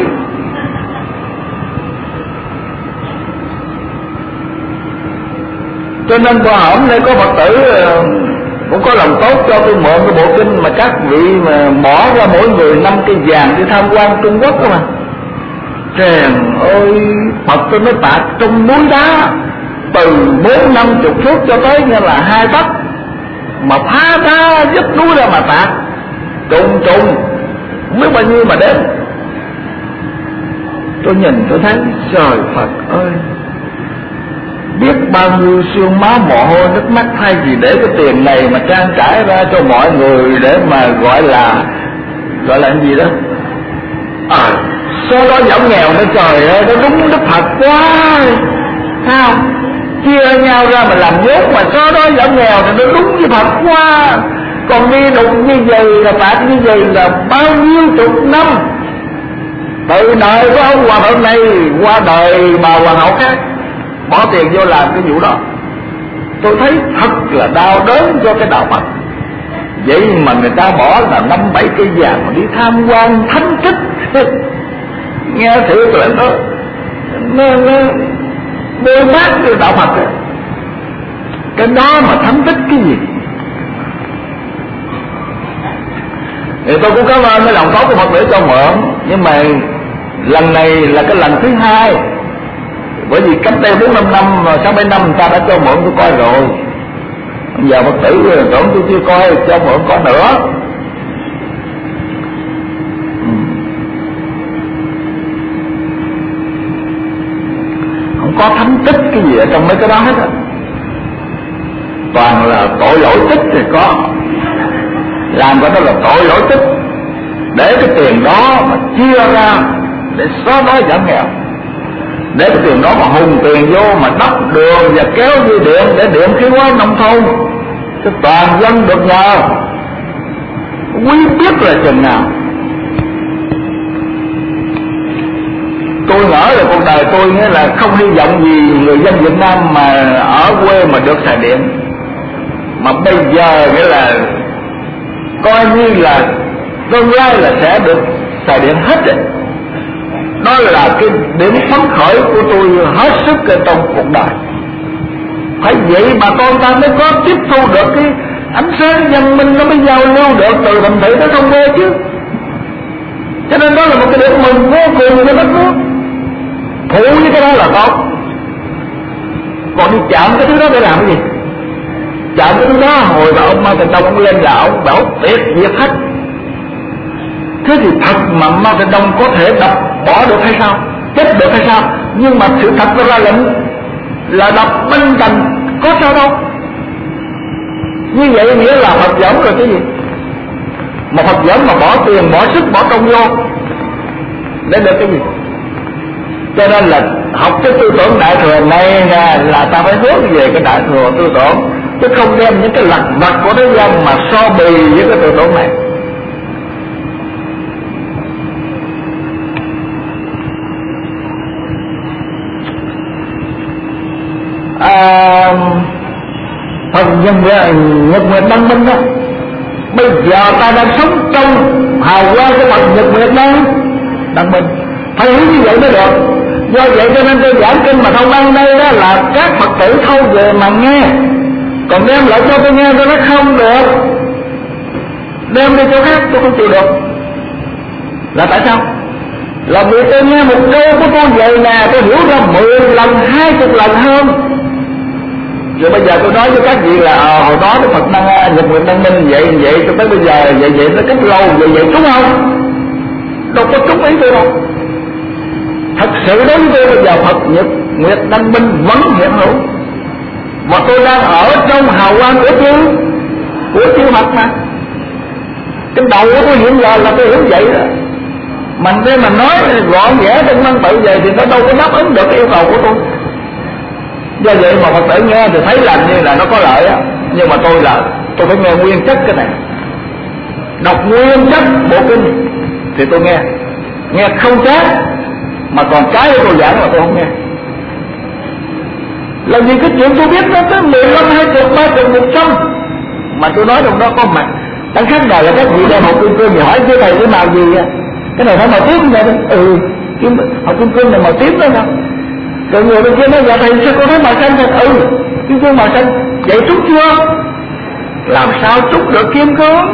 Cho nên qua hổm đây có Phật tử cũng có lòng tốt cho tôi mượn cái bộ kinh mà các vị mà bỏ ra mỗi người năm cây vàng đi tham quan Trung Quốc đó mà. Trời ơi, Phật tôi mới tạc trong núi đá từ bốn năm chục phút cho tới như là hai tấc, mà phá ra giúp núi ra mà tạc trùng trùng không biết bao nhiêu mà đến. Tôi nhìn tôi thấy trời Phật ơi, biết bao nhiêu xương máu mồ hôi nước mắt thay vì để cái tiền này mà trang trải ra cho mọi người để mà gọi là gọi là cái gì đó à, số đó giảm nghèo nữa. Trời ơi, nó đúng Đức Phật quá, sao chia nhau ra mà làm dốt mà số đó giảm nghèo thì nó đúng với Phật quá. Còn đi đục như vậy là phạt như vậy là bao nhiêu chục năm, từ đời của ông hòa hậu này qua đời bà hoàng hậu khác, bỏ tiền vô làm cái vụ đó. Tôi thấy thật là đau đớn cho cái đạo Phật. Vậy mà người ta bỏ là năm bảy cây vàng mà đi tham quan thánh tích nghe thiệt là nó nó nó bôi bác cái đạo Phật ấy. Cái đó mà thánh tích cái gì? Thì tôi cũng cảm ơn cái lòng tốt của Phật để cho mượn, nhưng mà lần này là cái lần thứ hai. Bởi vì cách đây bốn năm năm sáu bảy năm người ta đã cho mượn tôi coi rồi. Bây giờ Phật tử tưởng tôi chưa coi, cho mượn coi nữa. Không có thánh tích cái gì ở trong mấy cái đó hết á, toàn là tội lỗi tích thì có. Làm cái đó là tội lỗi tích, để cái tiền đó mà chia ra để xóa đói giảm nghèo, để cái tiền đó mà hùng tiền vô mà đắp đường và kéo dây điện để điện khí hóa nông thôn cho toàn dân được nhờ. Quý biết là chừng nào. Tôi ngỡ là cuộc đời tôi nghĩa là không hy vọng gì người dân Việt Nam mà ở quê mà được xài điện, mà bây giờ nghĩa là coi như là tương lai là sẽ được xài điện hết rồi. Đó là cái điểm phấn khởi của tôi hết sức trong cuộc đời. Phải vậy mà con ta mới có tiếp thu được cái ánh sáng văn minh, nó mới giao lưu được từ thành thị tới thông quê chứ. Cho nên đó là một cái điểm mừng vô cùng cho đất nước. Phụ với cái đó là tốt. Còn đi chạm cái thứ đó để làm cái gì? Chạm cái thứ đó hồi mà ông Mao Trạch Đông lên là ông bảo tuyệt diệt hết. Thế thì thật mà Mao Trạch Đông có thể đập bỏ được hay sao, chết được hay sao? Nhưng mà sự thật nó ra lệnh là đập banh cành, có sao đâu. Như vậy nghĩa là Phật giỡn rồi cái gì? Mà Phật giỡn mà bỏ tiền, bỏ sức, bỏ công vô để được cái gì? Cho nên là học cái tư tưởng đại thừa này nè, là ta phải hướng về cái đại thừa tư tưởng, chứ không đem những cái lặt vặt của thế gian mà so bì với cái tư tưởng này. À, phần nhân Nhật Nguyệt Đăng Minh đó, bây giờ ta đang sống trong hào quang của Phật Nhật Nguyệt Đăng Đăng Minh, phải hiểu như vậy mới được. Do vậy cho nên tôi giảng kinh mà thông đăng đây đó là các Phật tử thâu về mà nghe, còn đem lại cho tôi nghe tôi nói không được, đem đi chỗ khác tôi không chịu được. Là tại sao? Là vì tôi nghe một câu của tôi vậy nè, tôi hiểu ra mười lần, hai chục lần hơn. Rồi bây giờ tôi nói với các vị là à, hồi đó cái Phật Đăng Nhật Nguyệt Đăng Minh vậy vậy cho tới bây giờ vậy vậy nó cách lâu vậy vậy đúng không? Đâu có trúng ý tôi đâu. Thật sự đối với tôi bây giờ Phật Nhật Nguyệt Đăng Minh vẫn hiện hữu, mà tôi đang ở trong hào quang của chư của chư Phật mà. Cái đầu của tôi hiện giờ là tôi hiểu vậy đó. Mình đây mà nói gọn ghẽ trong văn tự về thì nó đâu có đáp ứng được cái yêu cầu của tôi. Do vậy mà Phật tử nghe thì thấy làm như là nó có lợi á, nhưng mà tôi là tôi phải nghe nguyên chất cái này, đọc nguyên chất bộ kinh thì tôi nghe, nghe không chết, mà còn cái của tôi giảng là tôi không nghe. Là vì cái chuyện tôi biết nó tới mười lăm, hai chục, ba chục, một trăm, mà tôi nói trong đó có mặt. Đáng khác đời là các vị đem học kim cương thì hỏi với thầy cái màu gì á, cái này phải màu tím vậy đó. Ừ, kim, học kim cương này màu tím đó sao? Rồi người bên kia nói dạ thầy sao con thấy màu xanh thật? Ừ, kim cương màu xanh. Vậy trúng chưa? Làm sao trúng được kim cương?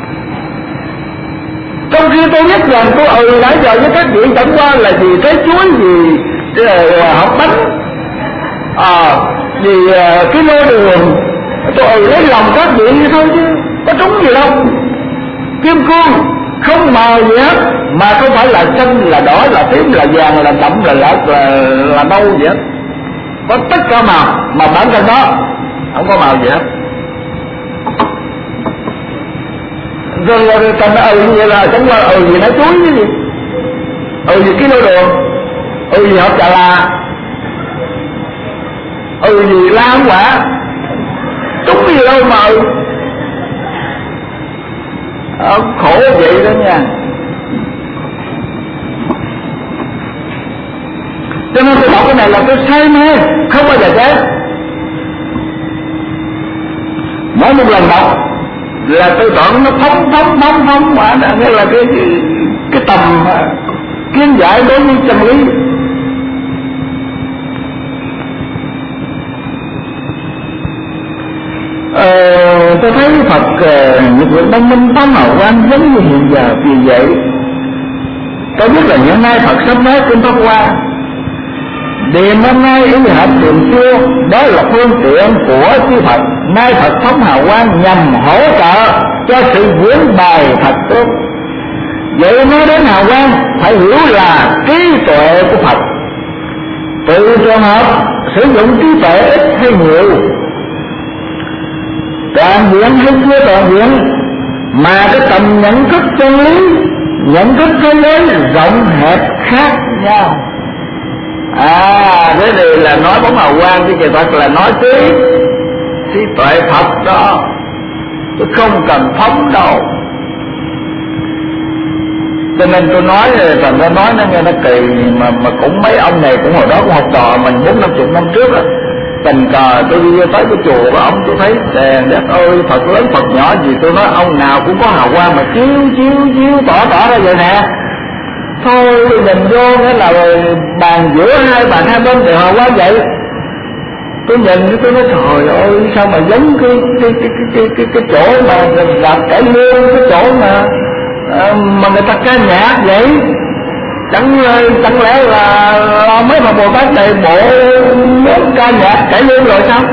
Trong khi tôi biết rằng tôi ừ nãy giờ với các vị chẳng qua là gì trái chuối, gì hộp bánh, à, gì cái lô đường, tôi ừ lấy lòng các vị như thôi chứ có trúng gì đâu. Kim cương không màu gì hết, mà không phải là xanh, là đỏ, là tím, là vàng, là đậm, là lợt, là, là nâu gì hết. Có tất cả màu, mà bản thân đó không có màu gì hết. Rồi rồi thành ừ như vậy là chẳng qua ừ gì nói chuối cái gì, ừ gì cái lô đường, ừ gì hộp trà là, ừ gì la không quả, trúng gì đâu mà ừ. À, khổ vậy đó nha. Cho nên tôi đọc cái này là tôi say mê, không bao giờ chết. Mỗi một lần đọc là tôi chọn nó phóng phóng phóng phóng mà nghĩa là cái cái, cái tầm kiến giải đối với chân lý. Ờ, tôi thấy Phật Nhật Nguyệt Đăng Minh tám màu quang giống như hiện giờ. Vì vậy tôi biết là hiện nay Phật sắp nói kinh Pháp Hoa. Điềm hôm nay ý hợp điềm xưa, đó là phương tiện của chư Phật. Nay Phật phóng hào quang nhằm hỗ trợ cho sự diễn bài thật tốt. Vậy nói đến hào quang phải hiểu là trí tuệ của Phật. Từ trường hợp sử dụng trí tuệ ít hay nhiều, toàn diện hay chưa toàn diện, mà cái tầm nhận thức chân lý, nhận thức thế giới rộng hẹp khác nhau. À, thế thì là nói bóng hào quang chứ kỳ thật là nói trí trí tuệ Phật đó, tôi không cần phóng đâu. Cho nên tôi nói, thành ra nói nó nghe nó kỳ, mà mà cũng mấy ông này cũng hồi đó cũng học trò mình bốn năm chục năm trước á. Tình cờ tôi đi tới cái chùa của ông, tôi thấy đèn đất ơi, Phật lớn Phật nhỏ gì, tôi nói ông nào cũng có hào quang mà chiếu chiếu chiếu tỏ tỏ ra vậy nè. Thôi tôi nhìn vô nghĩa là bàn giữa hai bàn hai bên đều hào quang vậy. Tôi nhìn tôi nói trời ơi, sao mà giống cái cái cái cái cái, cái, cái chỗ mà gặp cải lương, cái chỗ mà à, mà người ta ca nhạc vậy. Chẳng chẳng lẽ là, là mấy bà Bồ Tát này bộ ca nhạc cải lương rồi sao?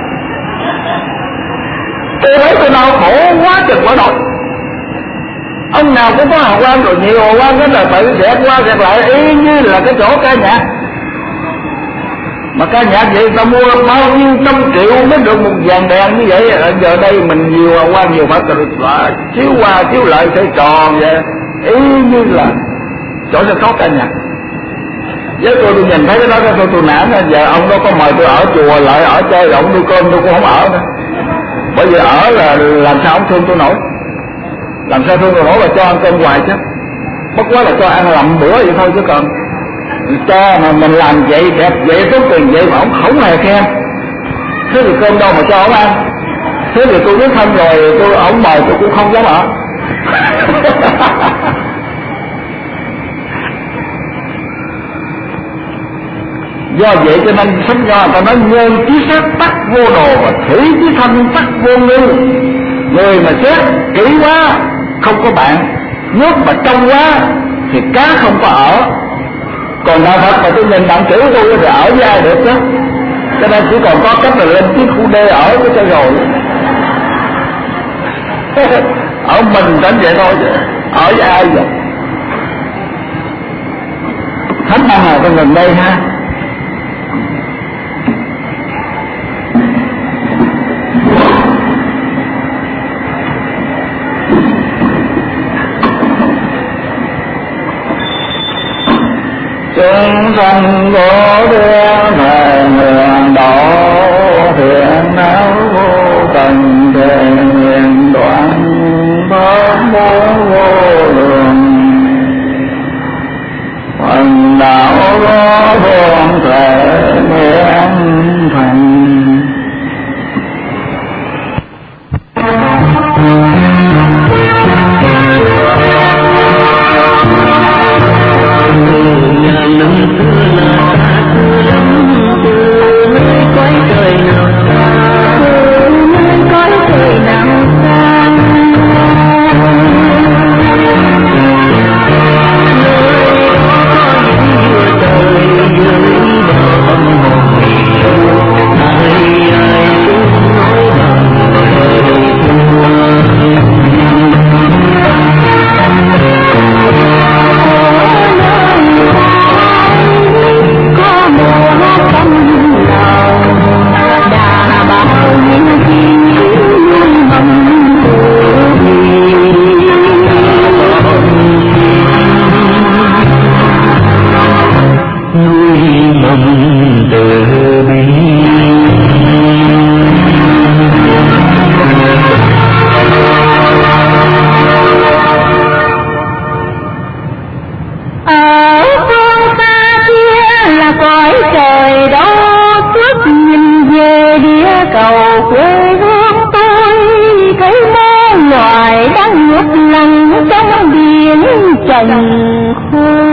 Tôi thấy tôi đau khổ quá chừng quá rồi. Ông nào cũng có hào quang, rồi nhiều hào quang đó là tự xẹt qua xẹt lại y như là cái chỗ ca nhạc. Mà ca nhạc vậy ta mua bao nhiêu trăm triệu mới được một dàn đèn như vậy. Ở giờ đây mình nhiều hào quang nhiều Phật rồi là chiếu qua chiếu lại sẽ tròn vậy, y như là chỗ sẽ có ca nhạc. Với tôi tôi nhìn thấy cái đó cái tôi tôi nản. Giờ ông đó có mời tôi ở chùa lại ở chơi, ông nuôi cơm tôi cũng không ở nữa. Bởi vì ở là làm sao ông thương tôi nổi, làm sao thương tôi nổi là cho ăn cơm hoài chứ. Bất quá là cho ăn lầm bữa vậy thôi, chứ còn cho mà mình làm vậy đẹp vậy tốt tiền vậy mà ông không hề khen. Thế thì cơm đâu mà cho ông ăn. Thế thì tôi biết thân rồi, tôi ông mời tôi cũng không dám ở. Do vậy cho nên sách nho người ta nói nhân chí sát tắc vô đồ và thủy chí thanh tắc vô ngư. Người mà xét kỹ quá không có bạn, nước mà trong quá thì cá không có ở. Còn đạo Phật mà tôi nhìn bạn chữ tôi thì ở với ai được chứ. Cho nên chỉ còn có cách là lên chiếc khu D ở với cho rồi. Ở mình đến vậy thôi chứ ở với ai vậy. Thánh Năng nào con gần đây ha. Chúng sanh có đen là nguyện độ thiện não vô tận thể nguyện đoạn pháp môn vô lượng. Phần đạo có phương thể nguyện thành. Trần khô